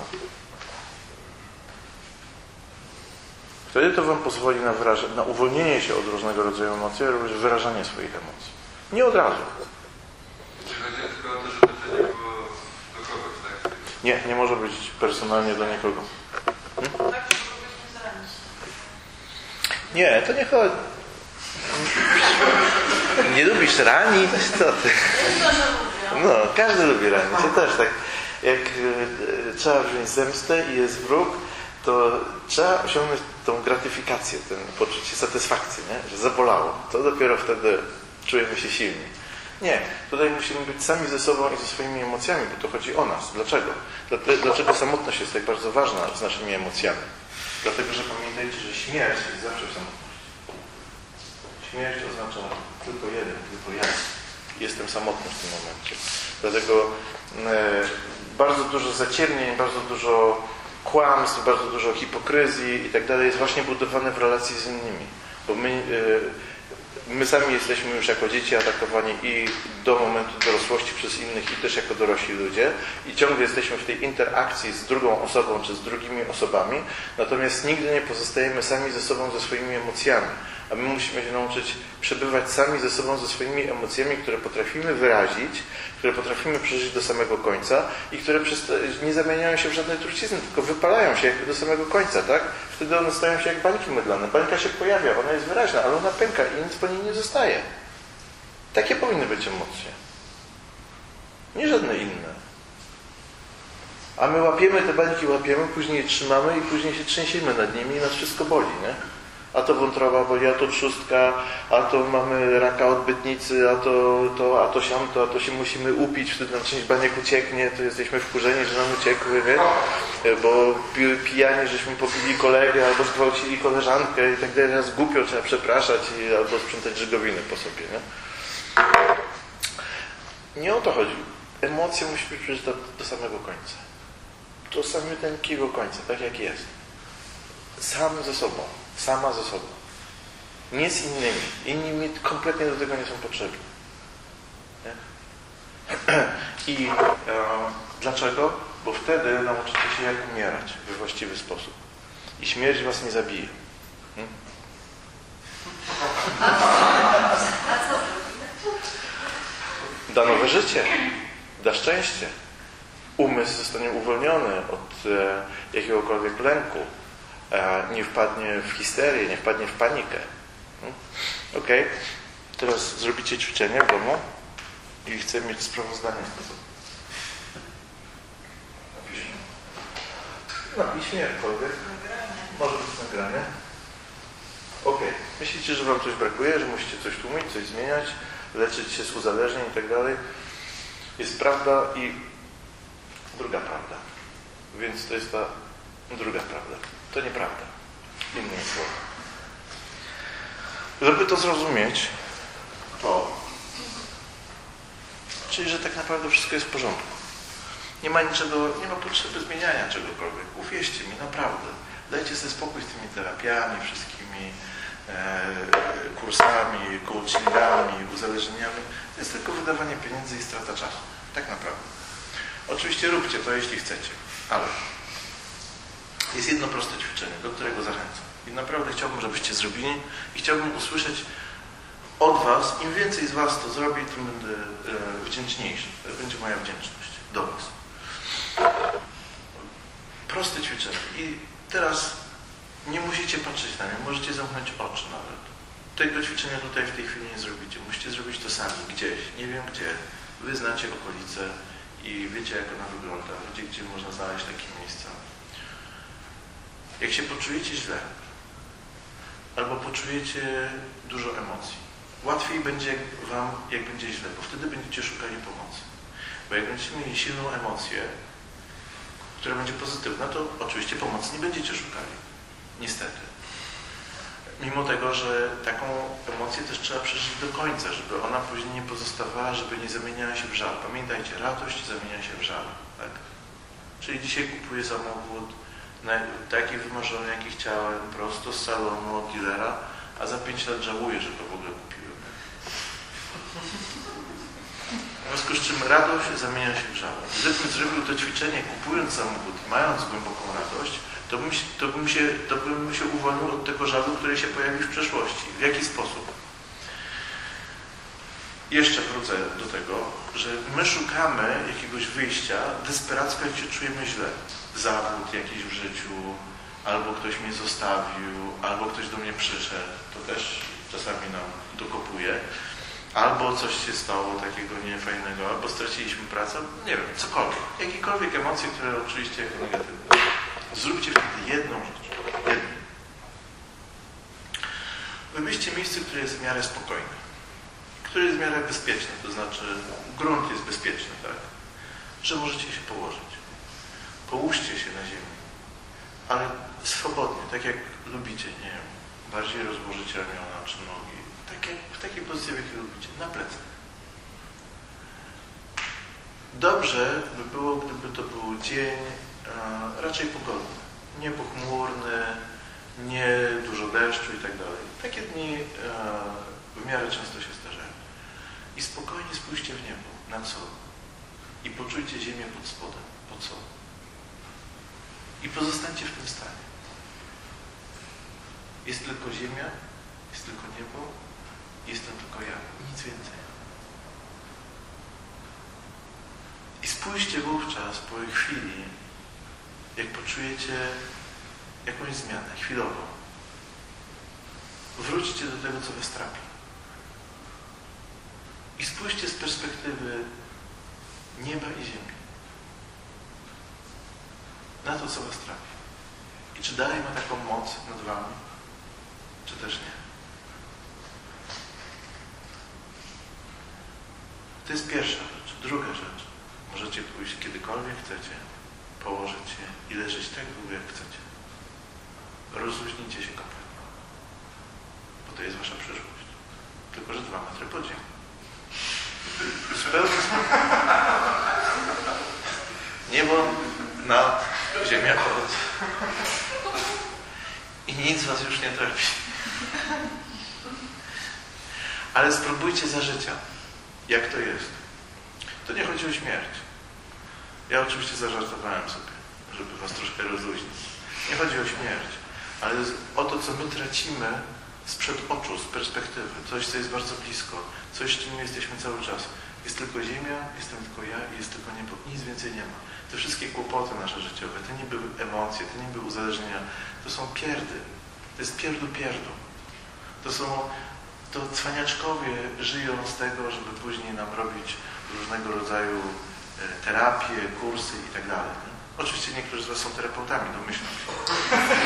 Wtedy to wam pozwoli na, wyraż- na uwolnienie się od różnego rodzaju emocji, ale również wyrażanie swoich emocji. Nie od razu. Czy chodzi tylko o to, żeby to nie było do kogoś, tak? Nie, nie może być personalnie do nikogo. Tak, żeby kogoś nie zranić. Nie, to nie chodzi. Nie lubisz ranić? Co ty? No, każdy lubi ranić. Ja też tak. Jak e, trzeba wziąć zemstę i jest wróg, to trzeba osiągnąć tą gratyfikację, ten poczucie satysfakcji, nie? Że zabolało. To dopiero wtedy czujemy się silni. Nie, tutaj musimy być sami ze sobą i ze swoimi emocjami, bo to chodzi o nas. Dlaczego? Dlaczego samotność jest tak bardzo ważna z naszymi emocjami? Dlatego, że pamiętajcie, że śmierć jest zawsze w samotności. Śmierć oznacza tylko jeden, tylko ja. Jestem samotny w tym momencie. Dlatego e, bardzo dużo zaciernień, bardzo dużo kłamstw, bardzo dużo hipokryzji i tak dalej jest właśnie budowane w relacji z innymi. Bo my, e, my sami jesteśmy już jako dzieci atakowani i do momentu dorosłości przez innych i też jako dorośli ludzie i ciągle jesteśmy w tej interakcji z drugą osobą czy z drugimi osobami, natomiast nigdy nie pozostajemy sami ze sobą, ze swoimi emocjami. A my musimy się nauczyć przebywać sami ze sobą, ze swoimi emocjami, które potrafimy wyrazić, które potrafimy przeżyć do samego końca i które nie zamieniają się w żadne trucizny, tylko wypalają się jakby do samego końca, tak? Wtedy one stają się jak bańki mydlane. Bańka się pojawia, ona jest wyraźna, ale ona pęka i nic po niej nie zostaje. Takie powinny być emocje. Nie żadne inne. A my łapiemy te bańki, łapiemy, później je trzymamy i później się trzęsiemy nad nimi i nas wszystko boli, nie? A to wątroba boli, a to trzustka, a to mamy raka odbytnicy, a to, to, a to siamto, a to się musimy upić, wtedy nam część baniek ucieknie, to jesteśmy wkurzeni, że nam uciekły, wie? Bo pijani, żeśmy pobili kolegę albo zgwałcili koleżankę i tak dalej, raz głupio trzeba przepraszać i, albo sprzątać żygowiny po sobie, nie? Nie o to chodzi. Emocja musi być przeżyta do, do samego końca. Do samego końca, tak jak jest. Sam ze sobą. Sama ze sobą. Nie z innymi. Inni mi kompletnie do tego nie są potrzebni. Nie? I e, dlaczego? Bo wtedy nauczycie się jak umierać we właściwy sposób. I śmierć was nie zabije. Hmm? Da nowe życie. Da szczęście. Umysł zostanie uwolniony od e, jakiegokolwiek lęku. Nie wpadnie w histerię, nie wpadnie w panikę. Ok? Teraz zrobicie ćwiczenie w domu i chcę mieć sprawozdanie z tego. Na piśmie, jakkolwiek. Może być nagrane. Ok. Myślicie, że wam coś brakuje, że musicie coś tłumić, coś zmieniać, leczyć się z uzależnień i tak dalej? Jest prawda i druga prawda. Więc to jest ta druga prawda. To nieprawda. Innymi słowy. Żeby to zrozumieć, to czyli, że tak naprawdę wszystko jest w porządku. Nie ma niczego, nie ma potrzeby zmieniania czegokolwiek. Uwierzcie mi, naprawdę. Dajcie sobie spokój z tymi terapiami, wszystkimi e, kursami, coachingami, uzależnieniami. To jest tylko wydawanie pieniędzy i strata czasu. Tak naprawdę. Oczywiście róbcie to, jeśli chcecie. Ale jest jedno proste ćwiczenie, do którego zachęcam. I naprawdę chciałbym, żebyście zrobili i chciałbym usłyszeć od was, im więcej z was to zrobi, tym będę e, wdzięczniejszy. To będzie moja wdzięczność do was. Proste ćwiczenie. I teraz nie musicie patrzeć na nie, możecie zamknąć oczy nawet. Tego ćwiczenia tutaj w tej chwili nie zrobicie. Musicie zrobić to sami, gdzieś, nie wiem gdzie. Wy znacie okolice i wiecie, jak ona wygląda, gdzie, gdzie można znaleźć takie miejsca. Jak się poczujecie źle, albo poczujecie dużo emocji, łatwiej będzie wam, jak będzie źle, bo wtedy będziecie szukali pomocy. Bo jak będziecie mieli silną emocję, która będzie pozytywna, to oczywiście pomocy nie będziecie szukali. Niestety. Mimo tego, że taką emocję też trzeba przeżyć do końca, żeby ona później nie pozostawała, żeby nie zamieniała się w żal. Pamiętajcie, radość zamienia się w żal. Tak? Czyli dzisiaj kupuję samochód taki wymarzony, jaki chciałem, prosto z salonu od dealera, a za pięć lat żałuję, że to w ogóle kupiłem. W związku z czym radość zamienia się w żal. Gdybym zrobił to ćwiczenie kupując samochód i mając głęboką radość, to bym, się, to, bym się, to bym się uwolnił od tego żalu, który się pojawi w przeszłości. W jaki sposób? Jeszcze wrócę do tego, że my szukamy jakiegoś wyjścia desperacko, jak się czujemy źle. Zawód jakiś w życiu, albo ktoś mnie zostawił, albo ktoś do mnie przyszedł. To też czasami nam dokopuje. Albo coś się stało takiego niefajnego, albo straciliśmy pracę, nie wiem, cokolwiek. Jakiekolwiek emocje, które oczywiście jako negatywne. Zróbcie wtedy jedną rzecz. Jedną. Wybierzcie miejsce, które jest w miarę spokojne. Które jest w miarę bezpieczne, to znaczy grunt jest bezpieczny, tak? Że możecie się położyć. Połóżcie się na ziemi, ale swobodnie, tak jak lubicie, nie wiem, bardziej rozłożyć ramiona czy nogi, tak jak, w takiej pozycji, w jakiej lubicie, na plecach. Dobrze by było, gdyby to był dzień e, raczej pogodny, nie pochmurny, nie dużo deszczu i tak dalej. Takie dni e, w miarę często się zdarzają. I spokojnie spójrzcie w niebo. Na co? I poczujcie ziemię pod spodem. Po co? I pozostańcie w tym stanie. Jest tylko ziemia, jest tylko niebo, jestem tylko ja. Nic więcej. I spójrzcie wówczas po chwili, jak poczujecie jakąś zmianę chwilową. Wróćcie do tego, co was trapi. I spójrzcie z perspektywy nieba i ziemi. Na to, co was trapi. I czy dalej ma taką moc nad wami, czy też nie. To jest pierwsza rzecz. Druga rzecz. Możecie pójść kiedykolwiek chcecie, położyć się i leżeć tak długo, jak chcecie. Rozluźnijcie się kompletnie. Bo to jest wasza przyszłość. Tylko, że dwa metry pod ziemią. Zupełnie niebo nad, ziemia pod. I nic was już nie trafi. Ale spróbujcie za życia. Jak to jest? To nie chodzi o śmierć. Ja oczywiście zażartowałem sobie, żeby was troszkę rozluźnić. Nie chodzi o śmierć, ale o to, co my tracimy sprzed oczu, z perspektywy. Coś, co jest bardzo blisko. Coś, z czym jesteśmy cały czas. Jest tylko ziemia, jestem tylko ja i jest tylko niebo. Nic więcej nie ma. Te wszystkie kłopoty nasze życiowe, te niby emocje, te niby uzależnienia, to są pierdy. To jest pierdu pierdu. To są, to cwaniaczkowie żyją z tego, żeby później nam robić różnego rodzaju terapie, kursy i tak dalej. Oczywiście niektórzy z was są terapeutami, domyślam się.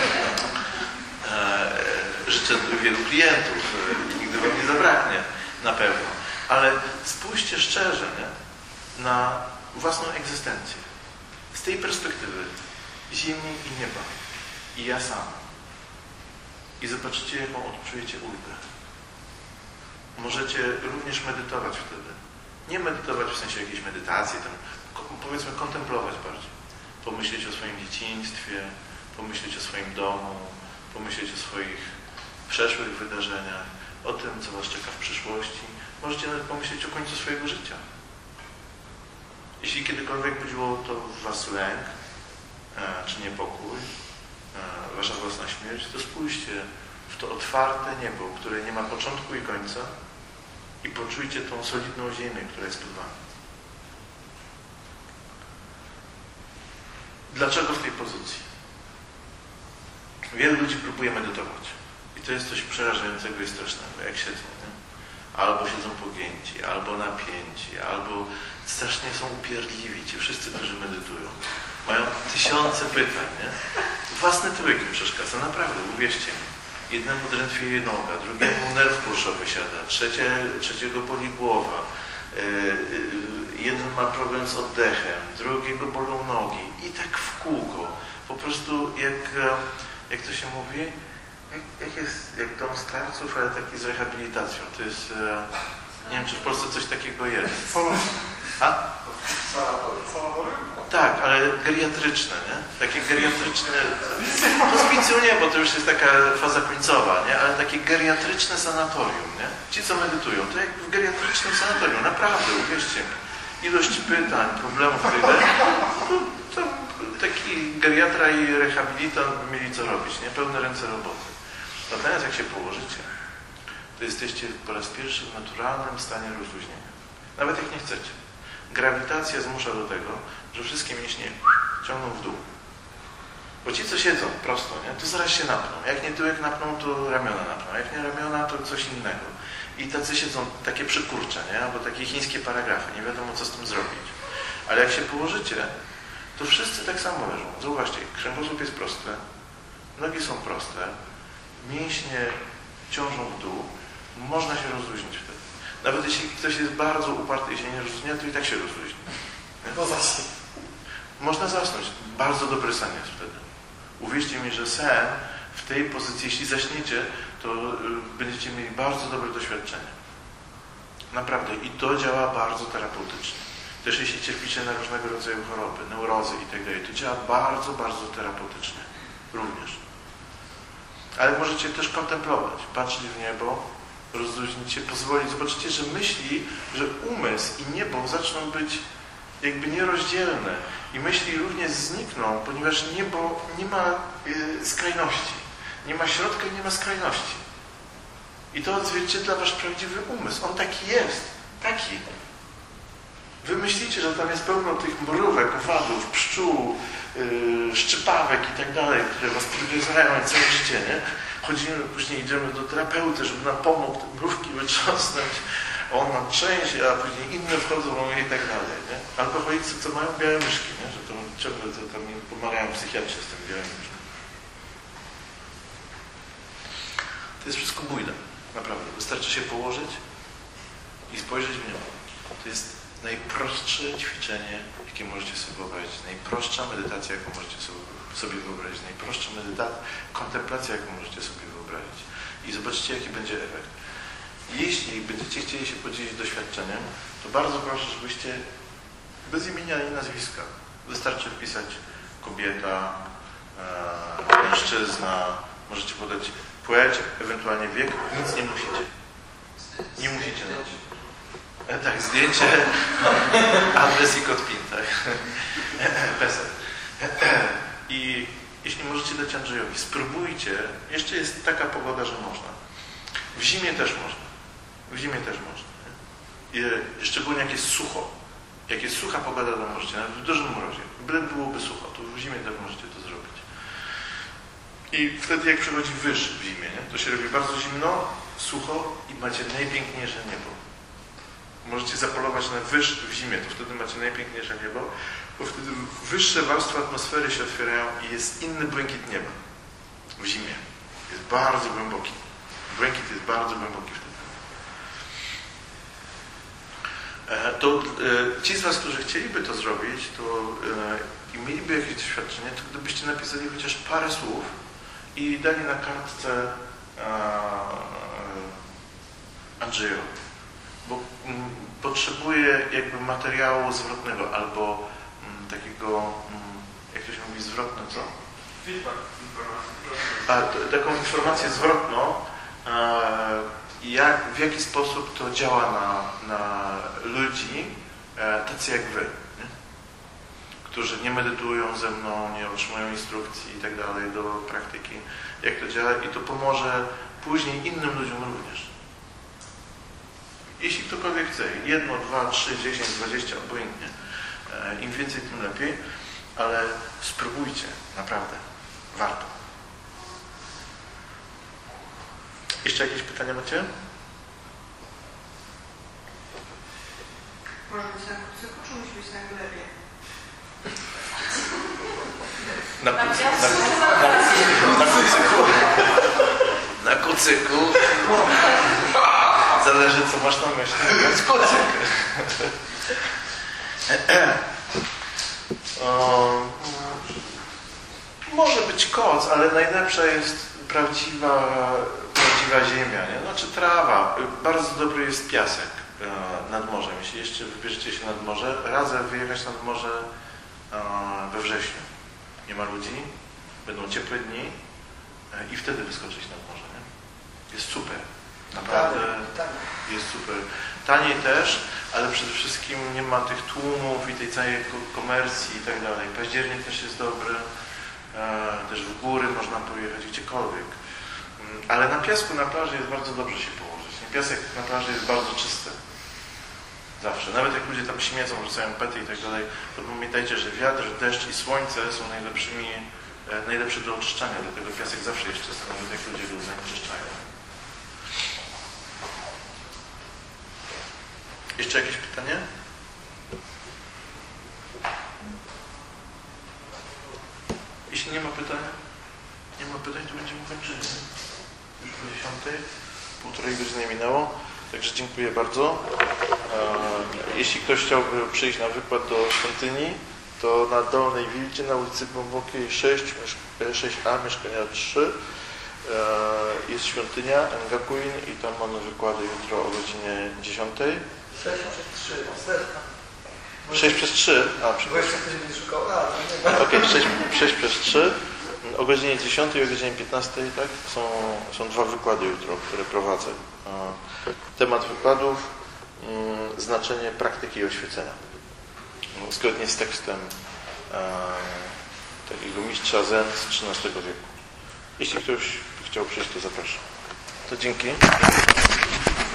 Życzę wielu klientów, nigdy wam nie zabraknie, na pewno. Ale spójrzcie szczerze, nie? Na własną egzystencję. Z tej perspektywy ziemi i nieba. I ja sam. I zobaczycie, jaką odczujecie ulgę. Możecie również medytować wtedy. Nie medytować w sensie jakiejś medytacji, tam, powiedzmy kontemplować bardziej. Pomyśleć o swoim dzieciństwie, pomyśleć o swoim domu, pomyśleć o swoich przeszłych wydarzeniach, o tym, co was czeka w przyszłości. Możecie nawet pomyśleć o końcu swojego życia. Jeśli kiedykolwiek budziło to w was lęk, e, czy niepokój, e, wasza własna śmierć, to spójrzcie w to otwarte niebo, które nie ma początku i końca i poczujcie tą solidną ziemię, która jest pod wami. Dlaczego w tej pozycji? Wielu ludzi próbuje medytować. I to jest coś przerażającego i strasznego, jak siedzą. Nie? Albo siedzą pogięci, albo napięci, albo strasznie są upierdliwi. Ci wszyscy, którzy medytują. Mają tysiące pytań. Nie? Własny tyłek im przeszkadza. Naprawdę, uwierzcie mi. Jednemu drętwieje noga, drugiemu nerw kurszowy siada, trzecie, trzeciego boli głowa. Yy, jeden ma problem z oddechem, drugiego bolą nogi. I tak w kółko. Po prostu jak, jak to się mówi, jak, jak jest, jak dom starców, ale taki z rehabilitacją. To jest, nie wiem, czy w Polsce coś takiego jest. A? Salatory. Tak, ale geriatryczne, nie? Takie geriatryczne, hospicjum nie, bo to już jest taka faza końcowa, nie? Ale takie geriatryczne sanatorium, nie? Ci, co medytują, to jak w geriatrycznym sanatorium, naprawdę, uwierzcie mi. Ilość pytań, problemów, które to, to taki geriatra i rehabilitant mieli co robić, nie? Pełne ręce roboty. Natomiast jak się położycie, to jesteście po raz pierwszy w naturalnym stanie rozluźnienia. Nawet jak nie chcecie. Grawitacja zmusza do tego, że wszystkie mięśnie ciągną w dół. Bo ci, co siedzą prosto, nie, to zaraz się napną. Jak nie tyłek napną, to ramiona napną. Jak nie ramiona, to coś innego. I tacy siedzą takie przykurcze, nie? Albo takie chińskie paragrafy. Nie wiadomo, co z tym zrobić. Ale jak się położycie, to wszyscy tak samo leżą. Zauważcie, kręgosłup jest prosty, nogi są proste, mięśnie ciążą w dół. Można się rozluźnić wtedy. Nawet jeśli ktoś jest bardzo uparty i się nie rozluźnia, to i tak się rozluźni. Bo zaśnie. Można zasnąć. Bardzo dobry sen jest wtedy. Uwierzcie mi, że sen w tej pozycji, jeśli zaśniecie, to będziecie mieli bardzo dobre doświadczenie. Naprawdę. I to działa bardzo terapeutycznie. Też jeśli cierpicie na różnego rodzaju choroby, neurozy i tak dalej, to działa bardzo, bardzo terapeutycznie. Również. Ale możecie też kontemplować, patrzeć w niebo, rozluźnić się, pozwolić. Zobaczycie, że myśli, że umysł i niebo zaczną być jakby nierozdzielne. I myśli również znikną, ponieważ niebo nie ma y, skrajności. Nie ma środka i nie ma skrajności. I to odzwierciedla wasz prawdziwy umysł. On taki jest. Taki. Wy myślicie, że tam jest pełno tych mrówek, owadów, pszczół, yy, szczypawek i tak dalej, które was podgryzają całe życie, nie? Chodzimy, później idziemy do terapeuty, żeby nam pomógł te mrówki wytrząsnąć, a on nam trzęsie, a później inne wchodzą i tak dalej, nie? Alkoholicy, co mają białe myszki, nie? Że to ciągle to tam pomagają psychiatrzy z tym białym myszką. To jest wszystko bójne, naprawdę. Wystarczy się położyć i spojrzeć w niebo. To jest najprostsze ćwiczenie, jakie możecie sobie wyobrazić. Najprostsza medytacja, jaką możecie sobie wyobrazić. Najprostsza medytacja, kontemplacja, jaką możecie sobie wyobrazić. I zobaczcie, jaki będzie efekt. Jeśli będziecie chcieli się podzielić doświadczeniem, to bardzo proszę, żebyście bez imienia i nazwiska. Wystarczy wpisać kobieta, e, mężczyzna, możecie podać płeć, ewentualnie wiek. Nic nie musicie. Nie musicie dać. E, tak, zdjęcie, adres i kod PIN, tak. PESEL. I jeśli możecie dać Andrzejowi, spróbujcie. Jeszcze jest taka pogoda, że można. W zimie też można. W zimie też można. I, szczególnie jak jest sucho. Jak jest sucha pogoda, to możecie, nawet w dużym mrozie. Byle byłoby sucho, to w zimie też możecie to zrobić. I wtedy jak przychodzi wyż w zimie, nie? To się robi bardzo zimno, sucho i macie najpiękniejsze niebo. Możecie zapolować na wyż w zimie, to wtedy macie najpiękniejsze niebo, bo wtedy wyższe warstwy atmosfery się otwierają i jest inny błękit nieba. W zimie. Jest bardzo głęboki. Błękit jest bardzo głęboki wtedy. To e, ci z was, którzy chcieliby to zrobić, to e, i mieliby jakieś doświadczenie, to gdybyście napisali chociaż parę słów i dali na kartce e, Andrzejowi. Bo m, potrzebuje jakby materiału zwrotnego albo m, takiego, m, jak to się mówi, zwrotne, co? Feedback, informacja. A, to, taką informację zwrotną, e, jak, w jaki sposób to działa na, na ludzi, e, tacy jak wy, nie? Którzy nie medytują ze mną, nie otrzymują instrukcji i tak dalej do praktyki, jak to działa i to pomoże później innym ludziom również. Jeśli ktokolwiek chce, jedno, dwa, trzy, dziesięć, dwadzieścia, obojętnie. E, im więcej, tym lepiej, ale spróbujcie, naprawdę, warto. Jeszcze jakieś pytania macie? Może być na kucyku, czy musi być na glebie? Na kucyku. Na, na, na kucyku. Na kucyku. Zależy, co masz na myśli. Na kucyk. O, może być koc, ale najlepsza jest prawdziwa, prawdziwa ziemia, nie? Znaczy trawa. Bardzo dobry jest piasek nad morzem. Jeśli jeszcze wybierzecie się nad morze, razem wyjechać nad morze we wrześniu. Nie ma ludzi, będą ciepłe dni i wtedy wyskoczyć nad morze. Nie? Jest super. Naprawdę jest super. Taniej też, ale przede wszystkim nie ma tych tłumów i tej całej komercji i tak dalej. Październik też jest dobry, też w góry można pojechać gdziekolwiek. Ale na piasku, na plaży jest bardzo dobrze się położyć. Piasek na plaży jest bardzo czysty. Zawsze. Nawet jak ludzie tam śmiecą, rzucają pety i tak dalej, to pamiętajcie, że wiatr, deszcz i słońce są najlepszymi, najlepsze do oczyszczania, dlatego piasek zawsze jest czysty, nawet jak ludzie go zanieczyszczają. Jeszcze jakieś pytanie? Jeśli nie ma pytań, nie ma pytań, to będziemy kończyli. Już po dziesiątej, półtorej godziny minęło, także dziękuję bardzo. Jeśli ktoś chciałby przyjść na wykład do świątyni, to na Dolnej Wildzie, na ulicy Głębokiej sześć, sześć A, mieszkania trzy, jest świątynia Engakuin i tam mamy wykłady jutro o godzinie dziesiątej. sześć przez trzy, serka. sześć przez trzy? A, Bo jeszcze ktoś będzie szukał, a, to nie. Okej, okay, sześć przez trzy. O godzinie dziesiątej i o godzinie piętnastej, tak? Są, są dwa wykłady jutro, które prowadzę. Temat wykładów, mm, znaczenie praktyki oświecenia. Zgodnie z tekstem e, takiego mistrza Zen z trzynastego wieku. Jeśli ktoś chciał przyjść, to zapraszam. To dzięki.